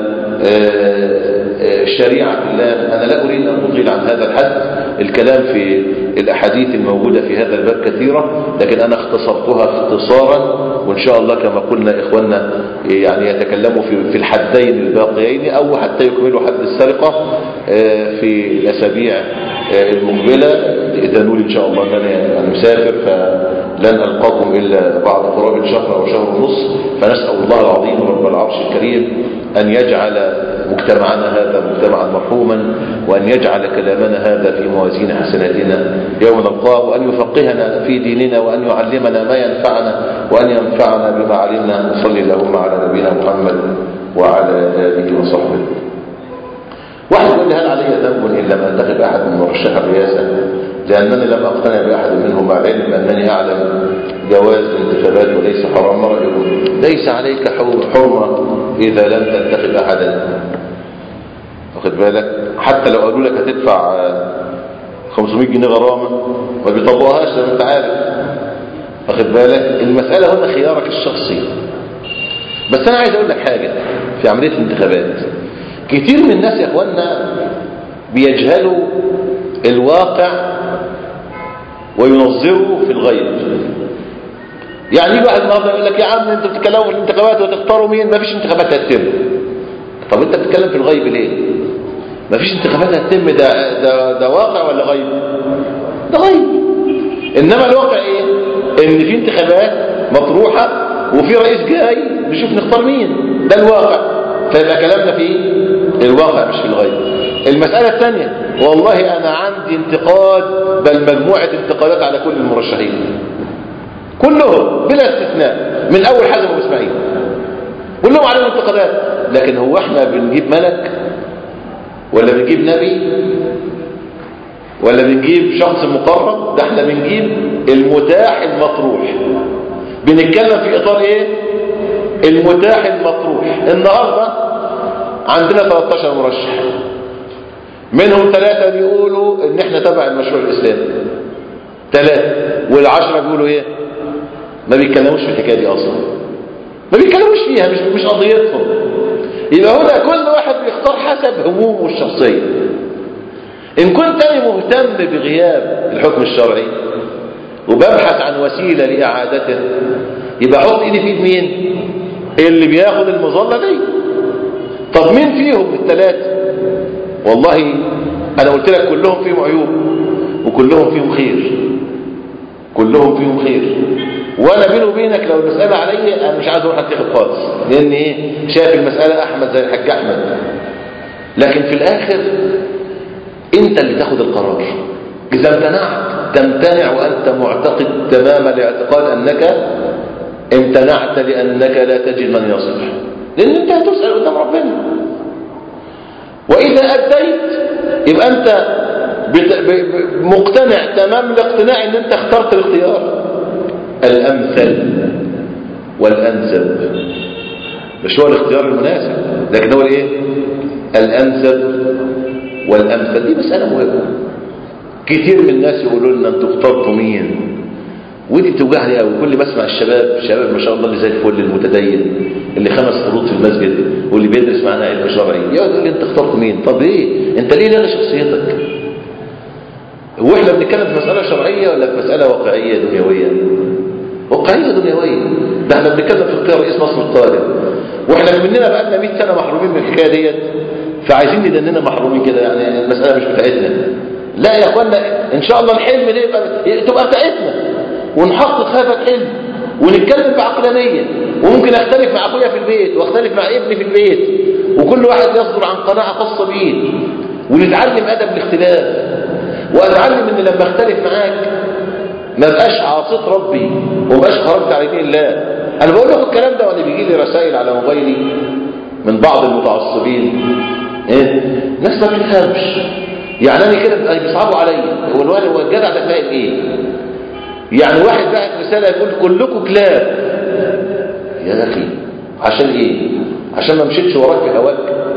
شريعة الله. أنا لا أريد أن أطيل عن هذا الحد، الكلام في الأحاديث الموجودة في هذا الباب كثيرة لكن أنا اختصرتها اختصارا، وإن شاء الله كما قلنا إخواننا يعني يتكلموا في في الحدين الباقيين أو حتى يكملوا حد السرقة في الأسابيع المقبلة. إذا نقول إن شاء الله أننا نسافر فلن ألقاكم إلا بعد قرابة شهر أو شهر ونصف، فنسأل الله العظيم رب العرش الكريم أن يجعل مجتمعنا هذا مجتمعا مرحوما، وأن يجعل كلامنا هذا في موازين حسناتنا يوم نلقاه، وأن يفقهنا في ديننا وأن يعلمنا ما ينفعنا وأن ينفعنا بما علمنا. وصلي اللهم على نبينا محمد وعلى آله وصحبه. واحد يقول لي هل علي ذنب إن لم أنتخب أحد من مرشح الرئاسة لأنني لم أقتنع بأحد منهم مع العلم أنني أعلم جواز الانتخابات وليس حرام؟ رأيه ليس عليك حرمة إذا لم تنتخب أحدا. واخد بالك؟ حتى لو قالوا لك هتدفع خمسمائة جنيه غرامة ما بيطبقوهاش زي ما انت عارف. واخد بالك؟ المسألة هنا خيارك الشخصي. بس أنا عايز أقول لك حاجة في عملية الانتخابات. كتير من الناس يا اخوانا بيجهلوا الواقع وينظروا في الغيب. يعني يجي واحد النهارده يقول لك يا عم انتوا بتتكلموا في الانتخابات وتختاروا مين؟ ما فيش انتخابات هتتم. طب انت بتتكلم في الغيب ليه؟ ما فيش انتخابات هتتم، ده ده ده واقع ولا غيب؟ ده غيب. انما الواقع ايه؟ ان في انتخابات مطروحه وفي رئيس جاي نشوف نختار مين. ده الواقع. فيبقى كلامنا في الواقع مش في الغيب. المسألة الثانية، والله أنا عندي انتقاد بل مجموعة انتقادات على كل المرشحين كلهم بلا استثناء من أول حزم وإسماعيل كلهم عليهم انتقادات. لكن هو احنا بنجيب ملك ولا بنجيب نبي ولا بنجيب شخص مقرب؟ ده احنا بنجيب المتاح المطروح. بنتكلم في إطار ايه؟ المتاح المطروح. النهاردة عندنا ثلاثة عشر مرشح، منهم ثلاثة بيقولوا ان احنا تبع المشروع الاسلامي، ثلاثة، والعشرة بيقولوا ايه؟ ما بيتكلموش في الحكاية دي اصلا، ما بيتكلموش فيها، مش مش قضيتهم. يبقى هنا كل واحد بيختار حسب همومه الشخصية. ان كنت انا مهتم بغياب الحكم الشرعي وببحث عن وسيلة لإعادته يبقى احط ايدي في ايد مين؟ اللي بياخد المظلة دي. طب مين فيهم الثلاثة؟ والله انا قلت لك كلهم فيهم عيوب وكلهم فيهم خير، كلهم فيهم خير. وانا بيني وبينك لو المسألة عليا انا مش عايز اروح اتخذ خالص، لان ايه؟ شايف المسألة احمد زي الحاج احمد. لكن في الاخر انت اللي تاخد القرار. اذا امتنعت تمتنع وانت معتقد تمام الاعتقاد انك امتنعت لانك لا تجد من يصلح، لان انت هتسأل قدام ربنا. واذا اديت يبقى انت مقتنع تمام الاقتناع ان انت اخترت الاختيار الامثل والانسب، مش هو الاختيار المناسب لكن هو الايه الانسب والامثل. دي مسألة مهمة. كتير من الناس يقولوا لنا انتوا اخترتوا مين، ودي بتوجعني قوي. كل ما اسمع الشباب الشباب ما شاء الله اللي زي الفل المتدين اللي خمس فروض في المسجد واللي بيدرس معانا علم شرعي يقول لي انت اخترت مين؟ طب ايه انت ليه لغي شخصيتك؟ هو احنا بنتكلم في مسألة شرعية ولا في مسألة واقعية دنيوية؟ واقعية دنيوية. ده احنا بنتكلم في اختيار رئيس مصر القادم، واحنا مننا بقى لنا مئة سنة محرومين من الحكاية ديت، فعايزين ندننا محرومين كده. يعني المسألة مش بتاعتنا. لا يا اخوانا ان شاء الله الحلم ده يبقى تبقى بتاعتنا ونحقق هذا الحلم ونتكلم بعقلانية. وممكن اختلف مع اخويا في البيت واختلف مع ابني في البيت وكل واحد يصدر عن قناعة خاصة بيه ونتعلم ادب الاختلاف. واتعلم ان لما اختلف معاك ما بقاش عاصيت ربي وما بقاش خرجت على دين الله. انا بقول لكم الكلام ده وانا بيجي لي رسائل على موبايلي من بعض المتعصبين ايه ناس ما بتفهمش. يعني انا كده بيصعبوا عليا والوالد هو الجدع ده فاهم ايه؟ يعني واحد بعت رساله يقول كلكم كلاب. يا اخي عشان ايه؟ عشان ما مشيتش وراك في هواك.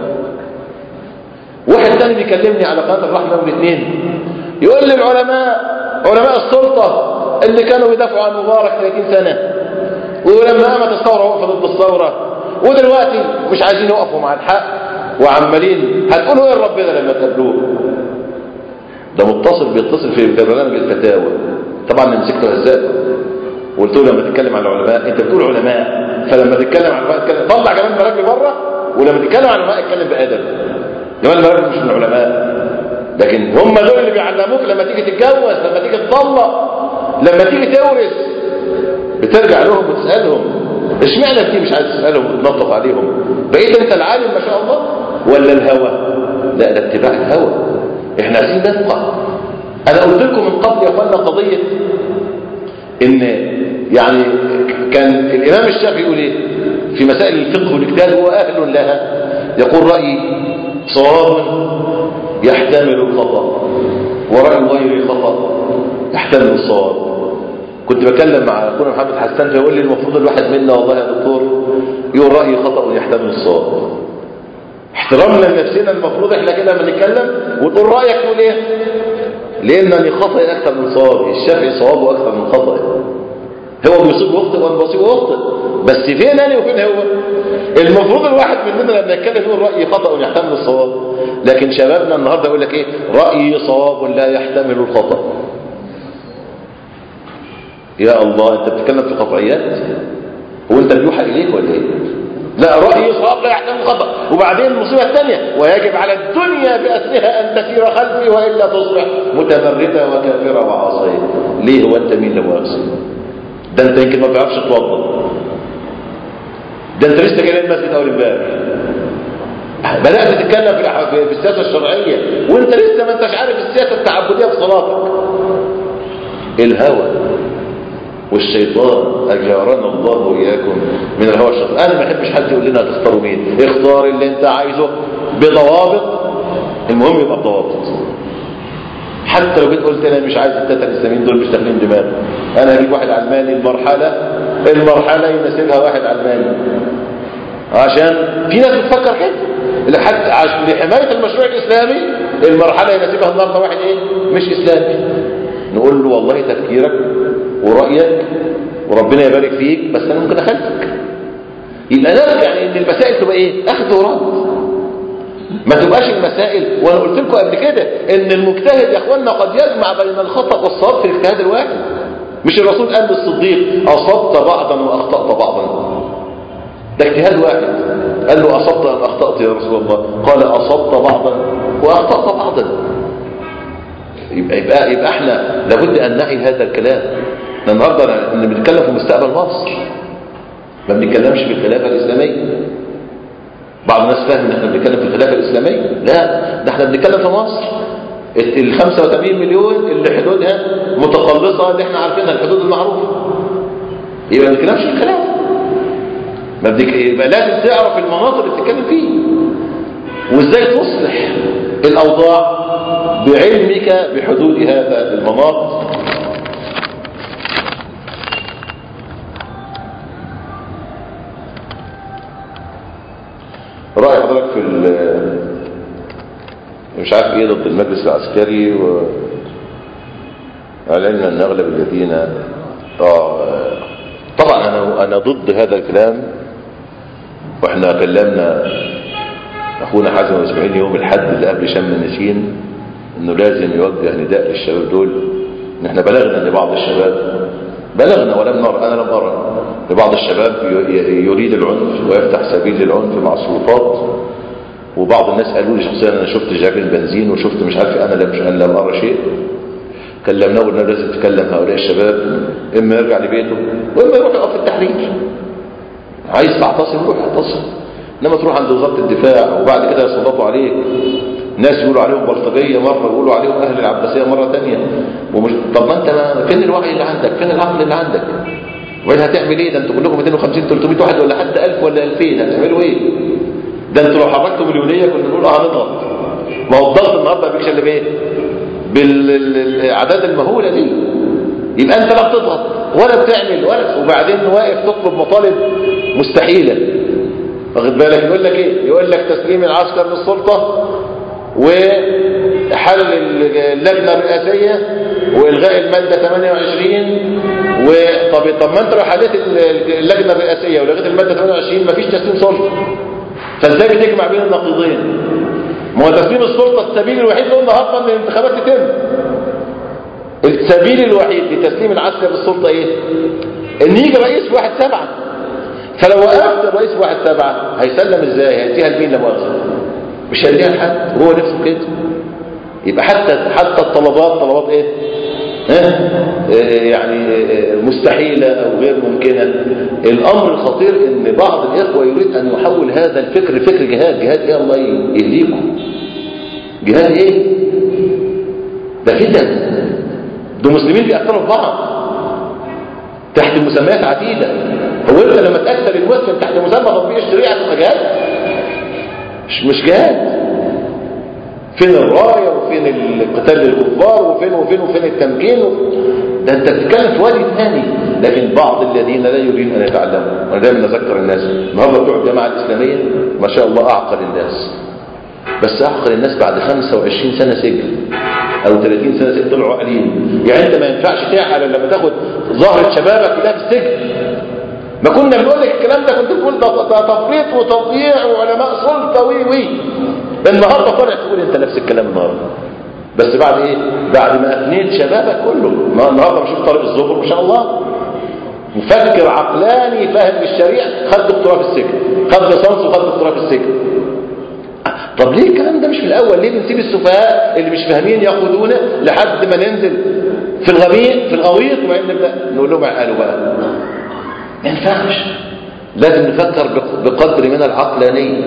واحد تاني بيكلمني على قناه الرحمه والاثنين يقول لي العلماء علماء السلطه اللي كانوا بيدافعوا عن مبارك ثلاثين سنه ولما قامت الثوره وقفوا ضد الثوره ودلوقتي مش عايزين يوقفوا مع الحق وعمالين هتقولوا ايه ربنا لما تقابلوه؟ ده متصل بيتصل في برنامج الفتاوى. طبعا انا مسكته هزاته وقلت له لما تتكلم عن العلماء انت بتقول علماء، فلما تتكلم عن العلماء اتكلم طلع جمال مراكبي بره، ولما تتكلم عن العلماء اتكلم بادب. جمال مراكبي مش من العلماء، لكن هم دول اللي بيعلموك لما تيجي تتجوز، لما تيجي تطلق، لما تيجي تورث بترجع لهم وتسالهم. اشمعنى دي مش عايز تسالهم وتنطق عليهم؟ بقيت انت العالم ما شاء الله ولا الهوى؟ لا ده اتباع الهوى. احنا عايزين نفقه. انا قلت لكم من قبل يا اخوانا قضيه ان يعني كان الامام الشافعي يقول ايه في مسائل الفقه والاجتهاد هو اهل لها. يقول رايي صواب يحتمل الخطا وراي غيري خطا يحتمل الصواب. كنت بكلم مع اخونا محمد حسان فيقول لي المفروض الواحد منا والله يا دكتور يقول رايي خطا يحتمل الصواب. احترامنا لنفسنا المفروض احنا كده لما نتكلم وتقول رايك تقول ايه؟ لانني خطأ اكثر من صوابي. الشافعي صوابه اكثر من خطأ. هو بيصيب ويخطئ وانا بصيب ويخطئ، بس فين انا وفين هو؟ المفروض الواحد مننا لما يتكلم يقول رايي خطأ يحتمل الصواب. لكن شبابنا النهارده يقول لك ايه؟ رايي صواب لا يحتمل الخطأ. يا الله انت بتتكلم في قطعيات وانت بيوحى اليك ولا ايه؟ لا رأيي صواب لا يحتمل الخطأ. وبعدين المصيبة الثانية ويجب على الدنيا بأسرها أن تسير خلفي وإلا تصبح متمردة وكافرة وعاصية. ليه هو أنت مين لو أغسل؟ ده أنت يمكن ما بتعرفش توضى، ده أنت لسه جاي المسجد أول امبارح بدأت تتكلم في السياسة الشرعية وأنت لسه ما أنتش عارف السياسة التعبدية في صلاتك. الهوى والشيطان أجارنا الله وإياكم من الهوى الشيطان. أنا ما أحبش حد يقول لنا تختاروا مين. اختار اللي أنت عايزه بضوابط، المهم يبقى بضوابط. حتى لو جيت قلت أنا مش عايز التلاتة الإسلاميين دول مش داخلين دماغ، أنا هجيب واحد علماني المرحلة المرحلة يناسبها واحد علماني، عشان في ناس بتفكر كده حتى لحماية المشروع الإسلامي المرحلة يناسبها النهارده واحد إيه مش إسلامي. نقول له والله تفكيرك ورأيك وربنا يبارك فيك بس أنا ممكن أخلفك. يبقى نرجع إن المسائل تبقى إيه؟ أخذ ورد. ما تبقاش المسائل. وأنا قلت لكم قبل كده إن المجتهد يا أخواننا قد يجمع بين الخطأ والصواب في الاجتهاد الواحد. مش الرسول قال للصديق أصبت بعضا وأخطأت بعضا؟ ده اجتهاد واحد. قال له أصبت أم أخطأت يا رسول الله؟ قال أصبت بعضا وأخطأت بعضا. يبقى, يبقى, يبقى احنا لابد أن نعي هذا الكلام. النهارده احنا بنتكلم في مستقبل مصر، ما بنتكلمش في الخلافة الإسلامية. بعض الناس فاهم ان احنا بنتكلم في الخلافة الإسلامية. لا، ده احنا بنتكلم في مصر. ال خمسة وثمانين مليون اللي حدودها متقلصة اللي احنا عارفينها الحدود المعروفة. يبقى ما بنتكلمش في الخلافة. ما بدك يبقى لازم تعرف المناطق اللي بتتكلم فيه وازاي تصلح الأوضاع بعلمك بحدود هذا المناط رأي حضرتك في مش عارف ايه ضد المجلس العسكري، وعلمنا ان اغلب الذين اه طبعا انا انا ضد هذا الكلام. واحنا كلمنا اخونا حازم اسماعيل يوم الحد اللي قبل شم النسيم انه لازم يوجه نداء للشباب دول، ان احنا بلغنا ان بعض الشباب بلغنا ولم نرى، انا لم ارى لبعض الشباب يريد العنف ويفتح سبيل للعنف مع السلطات. وبعض الناس قالوا لي شخصيا انا شفت جاكين بنزين وشفت مش عارف انا لم انا لم ارى شيء. كلمناه وقلنا لازم تكلم هؤلاء الشباب، اما يرجع لبيته واما يروح يقف في التحرير. عايز تعتصم روح اعتصم، انما تروح عند وزاره الدفاع وبعد كده يسلطوا عليك ناس يقولوا عليهم بلطجيه مره ويقولوا عليهم اهل العباسيه مره ثانيه. ومش طب ما انت ما فين الوعي اللي عندك؟ فين العقل اللي عندك؟ وين هتعمل ايه؟ ده انتوا كلكم مئتين وخمسين ثلاثمئة واحد ولا حتى ألف ولا ألفين، هتعملوا ايه؟ ده انتوا لو حركتوا مليونيه كنا نقول اه هنضغط. ما هو الضغط النهارده ما بيجيش الا بايه؟ بالاعداد المهوله دي. يبقى انت لا بتضغط ولا بتعمل ولا وبعدين واقف تطلب مطالب مستحيله. واخد بالك؟ يقول لك ايه؟ يقول لك تسليم العسكر للسلطه وحل اللجنه الرئاسيه والغاء الماده ثمانية وعشرين. وطب طب ما انت لو حليت اللجنه الرئاسيه ولغيت الماده ثمانية وعشرين مفيش تسليم سلطه. فازاي بتجمع بين النقيضين؟ ما هو تسليم السلطه السبيل الوحيد له النهارده ان الانتخابات تتم. السبيل الوحيد لتسليم العسكر للسلطه ايه؟ ان يجي رئيس واحد سبعه. فلو وقفت الرئيس واحد سبعه هيسلم ازاي؟ هيديها لمين لا مؤاخذه؟ مش هيديها لحد وهو نفسه كده. يبقى حتى حتى الطلبات طلبات ايه؟ ها؟ يعني مستحيله او غير ممكنه. الامر الخطير ان بعض الاخوه يريد ان يحول هذا الفكر فكر جهاد. جهاد ايه الله يهديكم؟ جهاد ايه؟ ده فتن، ده مسلمين بيقتلوا في بعض تحت مسميات عديده. هو انت لما تقتل المسلم تحت مسمى تطبيق الشريعه تبقى جهاد؟ مش مش جهاد. فين الرايه وفين القتال للكفار وفين وفين وفين التمكين و... ده انت بتتكلم في وادي ثاني. لكن بعض الذين لا يريدون ان يتعلموا، انا دايما اذكر الناس النهارده بتوع الجامعه الاسلاميه ما شاء الله اعقل الناس، بس اعقل الناس بعد خمسة وعشرين سنه سجن او ثلاثين سنه سجن طلعوا عقلين. يعني انت ما ينفعش تعقل الا لما تاخد ظهر شبابك كلها في السجن. ما كنا بنقول لك الكلام ده كنت تقول ده تفريط وتضييع وعلماء سلطه وي وي. النهارده طلع تقول انت نفس الكلام النهارده، بس بعد ايه؟ بعد ما افنيت شبابك كله. ما النهارده بشوف طارق الزبر ما شاء الله مفكر عقلاني فاهم بالشريعه، خد دكتوراه في السجن، خد ليسانس وخد دكتوراه في السجن. طب ليه الكلام ده مش في الاول؟ ليه بنسيب السفهاء اللي مش فاهمين يقودونا لحد ما ننزل في الغميق في الغويط وبعدين نبدا نقول لهم عقلوا بقى؟ ما ينفعش. لازم نفكر بقدر من العقلانيه.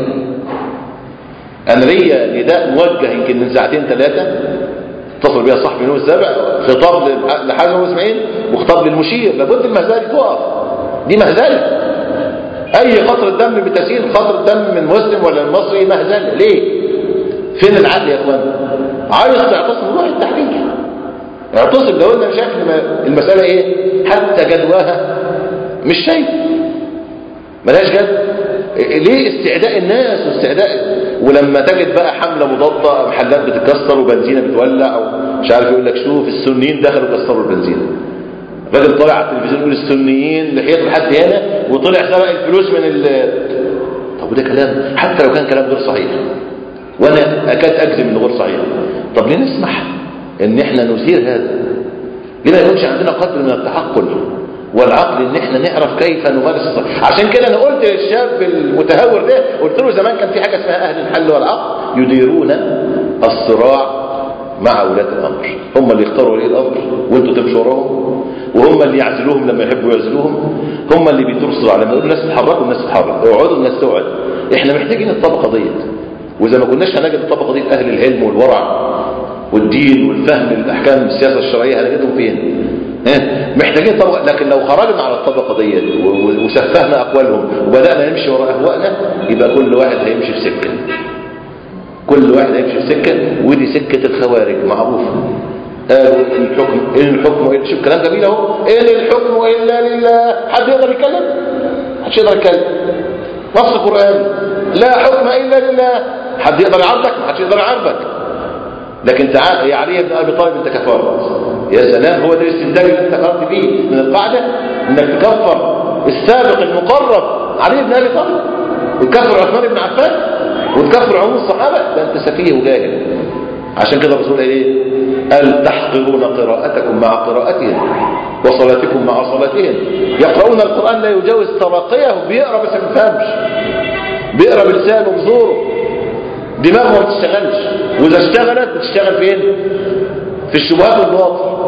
انا ليا نداء موجه يمكن من ساعتين ثلاثه اتصل بيا صاحبي نور السابع، خطاب لحازم اسماعيل وخطاب للمشير. لابد المهزله تقف، دي مهزله. اي قطره دم بتسيل قطره دم من مسلم ولا من مصري مهزله. ليه؟ فين العقل يا اخوان؟ عايز تعتصم روح التحرير اعتصم. لو انا شايف المساله ايه حتى جدواها مش شايف ملهاش جد. ليه استعداء الناس واستعداء؟ ولما تجد بقى حمله مضاده محلات بتتكسر وبنزينه بتولع او مش عارف يقول لك شوف السنيين دخلوا كسروا البنزينه. الراجل طلع على التلفزيون يقول السنيين لحيته لحد هنا وطلع سرق الفلوس من ال. طب وده كلام حتى لو كان كلام غير صحيح وانا اكاد اجزم انه غير صحيح. طب ليه نسمح ان احنا نثير هذا؟ ليه ما يكونش عندنا قدر من التعقل والعقل ان احنا نعرف كيف نمارس الصلاة؟ عشان كده انا قلت للشاب المتهور ده، قلت له زمان كان في حاجه اسمها اهل الحل والعقد يديرون الصراع مع ولاة الامر. هم اللي يختاروا ولي الامر وانتوا تمشوا وراهم، وهم اللي يعزلوهم لما يحبوا يعزلوهم، هم اللي بيدوروا الصراع. لما يقولوا الناس تتحركوا الناس تتحرك، اقعدوا الناس تقعد. احنا محتاجين الطبقه ديت، واذا ما كناش هنجد الطبقه دي اهل العلم والورع والدين والفهم الاحكام السياسه الشرعيه هنجدهم فين؟ محتاجين طبقة. لكن لو خرجنا على الطبقة ديت وسفهنا أقوالهم وبدأنا نمشي وراء أهوائنا يبقى كل واحد هيمشي في سكة. كل واحد يمشي في سكة، ودي سكة الخوارج معروفة. قالوا إن الحكم إن الحكم إن شوف كلام جميل أهو، إن الحكم إلا لله. حد يقدر يتكلم؟ محدش يقدر يتكلم. نص القرآن لا حكم إلا لله. حد يقدر يعارضك؟ محدش يقدر يعارضك. لكن تعال يا علي بن أبي طالب أنت كفرت. يا سلام، هو ده الاستنتاج اللي أنت قرأت فيه من القاعدة، إنك تكفر السابق المقرب علي بن أبي طالب، وتكفر عثمان بن عفان، وتكفر عموم الصحابة. ده أنت سفيه وجاهل. عشان كده الرسول قال ايه؟ قال تحقرون قراءتكم مع قراءتهم وصلاتكم مع صلاتهم. يقرؤون القرآن لا يجاوز تراقيه، بيقرأ بس ما بيفهمش، بيقرأ بلسانه بزوره، دماغه ما بتشتغلش، واذا اشتغلت بتشتغل فين؟ في الشبهات والباطل.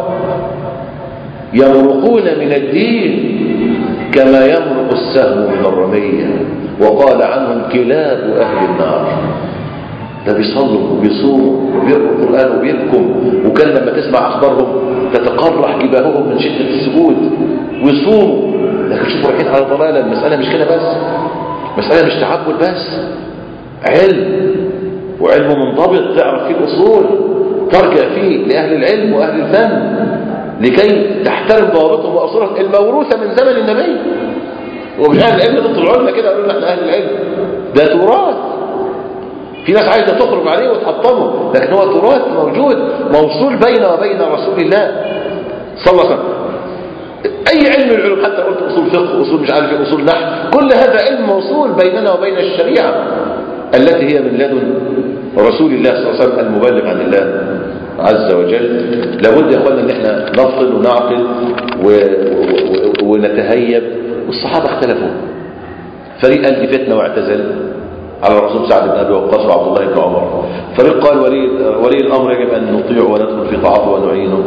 يمرقون من الدين كما يمرق السهم من الرمية، وقال عنهم كلاب أهل النار. ده بيصلوا وبيصوموا وبيقروا القرآن وبيبكوا، وكان لما تسمع أخبارهم تتقرح جباههم من شدة السجود، ويصوموا. لكن شوفوا رايحين على ضلالة. المسألة مش كده بس، مسألة مش تعبد بس، علم، وعلم منضبط تعرف فيه الأصول، ترجع فيه لأهل العلم وأهل الفن لكي تحترم ضوابطهم وأصولهم الموروثة من زمن النبي. ومش أهل العلم بيطلعوا لنا كده يقولوا احنا أهل العلم، ده تراث. في ناس عايزة تخرج عليه وتحطمه، لكن هو تراث موجود موصول بيننا وبين رسول الله صلى الله عليه وسلم. أي علم من العلوم، حتى قلت أصول فقه، أصول مش عارف أصول نحو، كل هذا علم موصول بيننا وبين الشريعة التي هي من لدن رسول الله صلى الله عليه وسلم المبلغ عن الله عز وجل. لابد يا اخوانا ان احنا نفطن ونعقل و... و... ونتهيب. والصحابة اختلفوا، فريق قال دي فتنة واعتزل على الرسول سعد بن ابي وقاص وعبد الله بن عمر، فريق قال ولي ولي الامر يجب ان نطيع وندخل في طاعته ونعينه،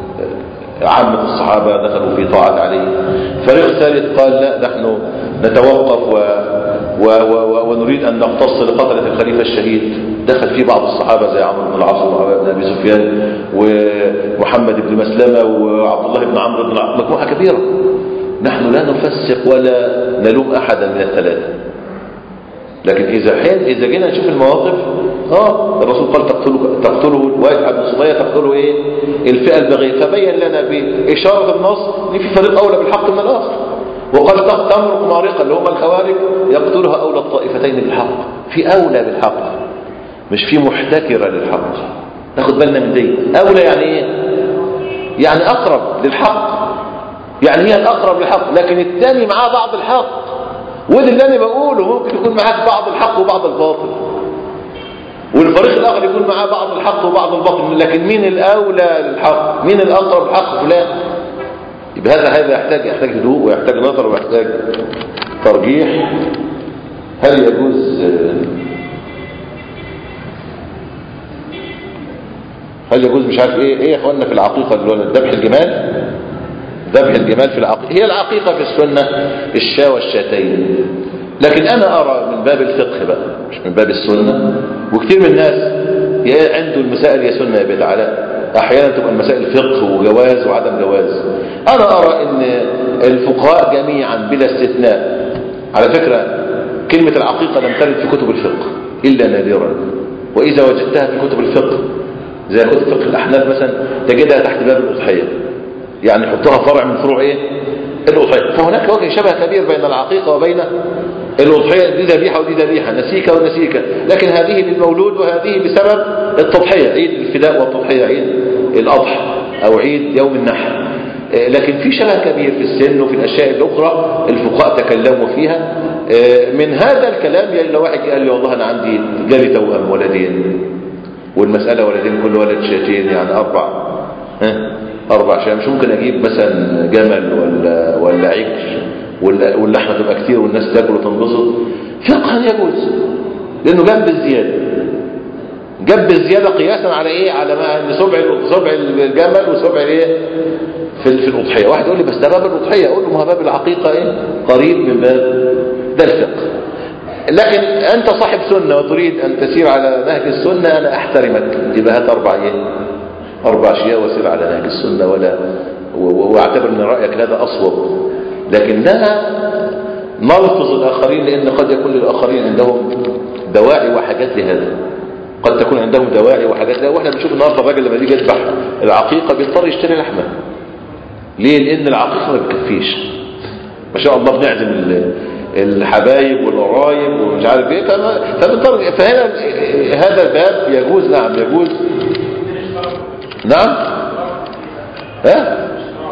عامة الصحابة دخلوا في طاعة عليه. فريق ثالث قال لا، نحن نتوقف و... و... و... ونريد ان نقتص لقتلة الخليفة الشهيد. دخل فيه بعض الصحابة زي عمرو بن العاص ومعاوية بن ابي سفيان ومحمد بن مسلمة وعبد الله بن عمرو بن العاص، مجموعة كبيرة. نحن لا نفسق ولا نلوم احدا من الثلاثة، لكن إذا حين إذا جينا نشوف المواقف، اه الرسول قال تقتلوا تقتلوا واجب بن صبية، تقتلوا إيه؟ الفئة البغية، فبين لنا بإشارة النص إن في فريق أولى بالحق من الآخر. وقال تمرق مارقة اللي هم الخوارج يقتلها أولى الطائفتين بالحق، في أولى بالحق، مش في محتكرة للحق. ناخد بالنا من دي. أولى يعني إيه؟ يعني أقرب للحق، يعني هي الأقرب للحق، لكن الثاني معاه بعض الحق. وده اللي انا بقوله، ممكن يكون معاك بعض الحق وبعض الباطل، والفريق الاخر يكون معاه بعض الحق وبعض الباطل، لكن مين الاولى للحق؟ مين الاقرب للحق؟ فلان. يبقى هذا هذا يحتاج يحتاج هدوء ويحتاج نظر ويحتاج ترجيح. هل يجوز هل يجوز مش عارف ايه ايه يا اخوانا في العقيقه اللي هو ذبح الجمال؟ ذبح الجمال في العقيقة، هي العقيقة في السنة الشاة والشاتين، لكن أنا أرى من باب الفقه بقى مش من باب السنة. وكثير من الناس عنده المسائل يا سنة يا بدعة، لا، أحيانا تبقى المسائل فقه وجواز وعدم جواز. أنا أرى أن الفقهاء جميعا بلا استثناء، على فكرة كلمة العقيقة لم ترد في كتب الفقه إلا نادرا، وإذا وجدتها في كتب الفقه زي كتب فقه الأحناف مثلا تجدها تحت باب الأضحية، يعني يحطها فرع من فروع ايه؟ الأضحية. فهناك وجه شبه كبير بين العقيقة وبين الأضحية، دي ذبيحة ودي ذبيحة، نسيكة ونسيكة، لكن هذه للمولود وهذه بسبب التضحية، عيد الفداء والتضحية، عيد الأضحى أو عيد يوم النحر. لكن في شبه كبير في السن وفي الأشياء الأخرى الفقهاء تكلموا فيها. من هذا الكلام يعني لو واحد قال لي والله أنا عندي جالي توأم ولدين، والمسألة ولدين كل ولد شاتين، يعني أربع ها أربع شيء، مش ممكن أجيب مثلا جمل ولا ولا عجل واللحمة تبقى كتير والناس تاكل وتنبسط؟ فقها يجوز، لأنه جنب الزيادة، جنب الزيادة قياسا على إيه؟ على ما إن سبع سبع الجمل وسبع إيه في في الأضحية. واحد يقول لي بس ده باب الأضحية، أقول له ما هو باب العقيقة إيه؟ قريب من باب ده الفقه. لكن أنت صاحب سنة وتريد أن تسير على نهج السنة، أنا أحترمك، يبقى هات أربع إيه؟ أربع أشياء وسير على نهج السنة، ولا واعتبر أن رأيك هذا أصوب. لكن لا نلفظ الآخرين، لأن قد يكون للآخرين عندهم دواعي وحاجات لهذا. قد تكون عندهم دواعي وحاجات. لا، واحنا بنشوف النهارده الراجل لما يجي يذبح العقيقه بيضطر يشتري لحمه. ليه؟ لان العقيقه ما بتكفيش. ما شاء الله بنعزم الحبايب والقرايب ومش عارف ايه، فبنضطر. فهنا هذا الباب يجوز. نعم يجوز. نعم ها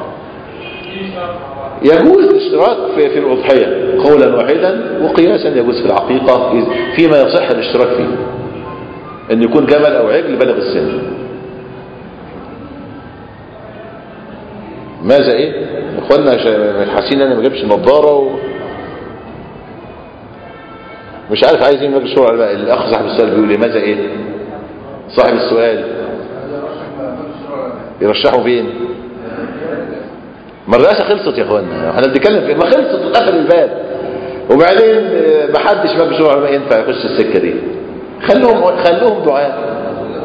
يجوز الاشتراك في في الاضحيه قولا واحدا، وقياسا يجوز في العقيقه فيما يصح الاشتراك فيه، ان يكون جمل او عجل بلغ السن. ماذا ايه اخوانا؟ حاسين ان انا ما جبتش النضاره و... مش عارف عايزين نرجع الشغل على بقى. الاخ صاحب السؤال بيقول لي ماذا ايه صاحب السؤال يرشحوا فين؟ ما الرئاسه خلصت يا اخوانا، احنا بنتكلم في ما خلصت قفل الباب، وبعدين ما حدش ما بيشرع ما ينفع يخش السكه دي. خلوهم خلوهم دعاء.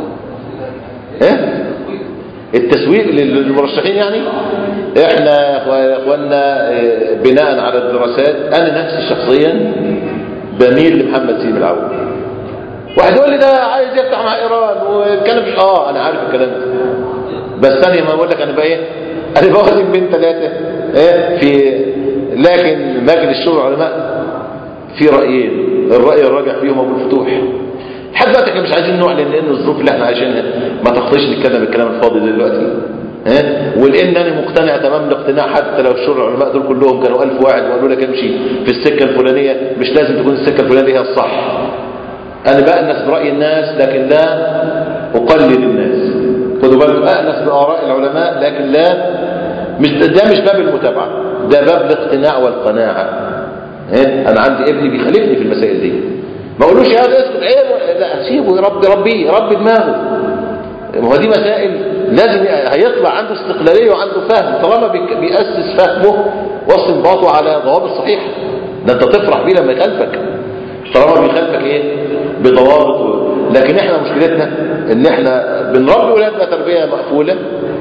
ايه التسويق للمرشحين يعني. احنا يا اخوانا بناء على الدراسات انا نفسي شخصيا بميل لمحمد سيب العون. واحد يقول لي ده عايز يفتح مع ايران والكلام مش اه انا عارف الكلام ده، بس ثانيه ما اقول لك انا بقى ايه انا بوازن بين ثلاثه ايه في. لكن مجلس شورى العلماء في رايين، الراي الراجح فيهم ابو الفتوح. لحد دلوقتي احنا مش عايزين نعلن لان الظروف اللي احنا عايشينها ما تخطيش نتكلم الكلام الفاضي دلوقتي ها. ولان انا مقتنع تمام الاقتناع حتى لو الشورى العلماء دول كلهم كانوا ألف واحد وقالوا لك امشي في السكه الفلانيه، مش لازم تكون السكه الفلانيه هي الصح. انا بأنس براي الناس لكن لا اقلد الناس. خدوا بالكم، أأنس بآراء العلماء لكن لا مش ده مش باب المتابعه، ده باب الاقتناع والقناعه. ها انا عندي ابني بيخالفني في المسائل دي، ما اقولوش يا هذا اسكت عيب، لا سيبه يربي ربيه ربي دماغه. ما هو دي مسائل لازم هيطلع عنده استقلاليه وعنده فهم، طالما بيأسس فهمه واستنباطه على ضوابط صحيحه. ده انت تفرح بيه لما يخالفك، طالما بيخالفك ايه بضوابط. لكن احنا مشكلتنا ان احنا بنربي اولادنا تربيه مقفوله،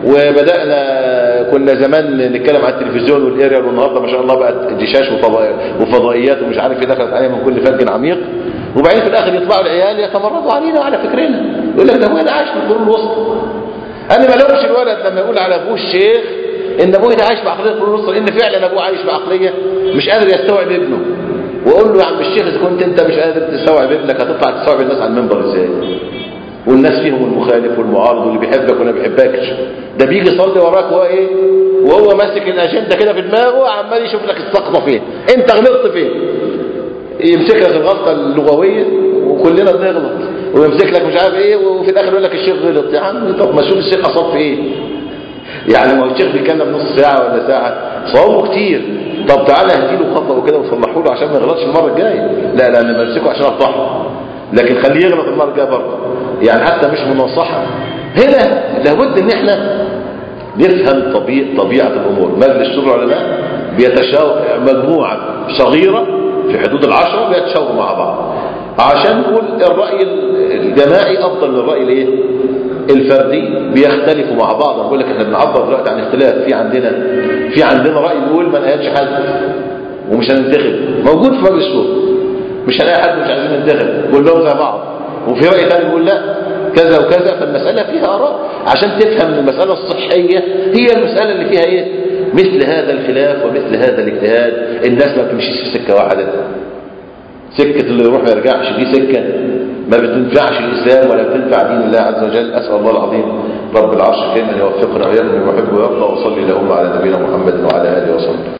وبدانا كنا زمان نتكلم على التلفزيون والاريال، والنهارده ما شاء الله بقت دشاش وفضائيات ومش عارف ايه دخلت عليها من كل فج عميق. وبعدين في الاخر يطلعوا العيال يتمردوا علينا وعلى فكرنا، يقول لك ده ابويا ده عايش في القرون الوسطى. انا ما لومش الولد لما يقول على ابوه الشيخ ان ابوه ده عايش بعقليه القرون الوسطى، لان فعلا ابوه عايش بعقليه مش قادر يستوعب ابنه. واقول له يا عم الشيخ اذا كنت انت مش قادر تستوعب ابنك هتطلع تستوعب الناس على المنبر ازاي؟ والناس فيهم المخالف والمعارض واللي بيحبك واللي ما بيحبكش. ده بيجي يصلي وراك وهو ايه وهو ماسك الاجنده كده في دماغه عمال يشوف لك السقطه فين، انت غلطت فين، يمسك لك الغلطه اللغويه وكلنا بنغلط، ويمسك لك مش عارف ايه، وفي الاخر يقول لك الشيخ غلط. يا عم طب ما شوف الشيخ اصاب في ايه يعني. ما هو الشيخ بيتكلم نص ساعه ولا ساعه صوابه كتير، طب تعالى اهديله خطأ وكده وصلحوا له عشان ما يغلطش المره الجايه. لا لا انا بمسكه عشان افضحه، لكن خليه يغلط المره الجايه برضه يعني، حتى مش مناصحه. هنا لابد ان احنا نفهم طبيعه طبيعه الامور. مجلس شورى العلماء بيتشاور مجموعه صغيره في حدود العشره بيتشاوروا مع بعض عشان نقول الراي الجماعي افضل من الراي الايه الفردي. بيختلفوا مع بعض. انا بقول لك احنا بنعبر دلوقتي عن اختلاف. في عندنا في عندنا راي بيقول ما نقالش حد ومش هننتخب، موجود في مجلس الشورى، مش هنلاقي حد مش عايزين ننتخب كلهم زي بعض. وفي راي ثاني بيقول لا كذا وكذا. فالمساله فيها اراء عشان تفهم المساله الصحيه هي المساله اللي فيها ايه مثل هذا الخلاف ومثل هذا الاجتهاد. الناس ما بتمشيش في سكه واحده، سكه اللي يروح ما يرجعش دي سكه ما بتنفعش الإسلام ولا بتنفع دين الله عز وجل. أسأل الله العظيم رب العرش الكريم أن يوفقنا وإياكم لما يحب ويرضى. وصلي اللهم على نبينا محمد وعلى آله وصحبه.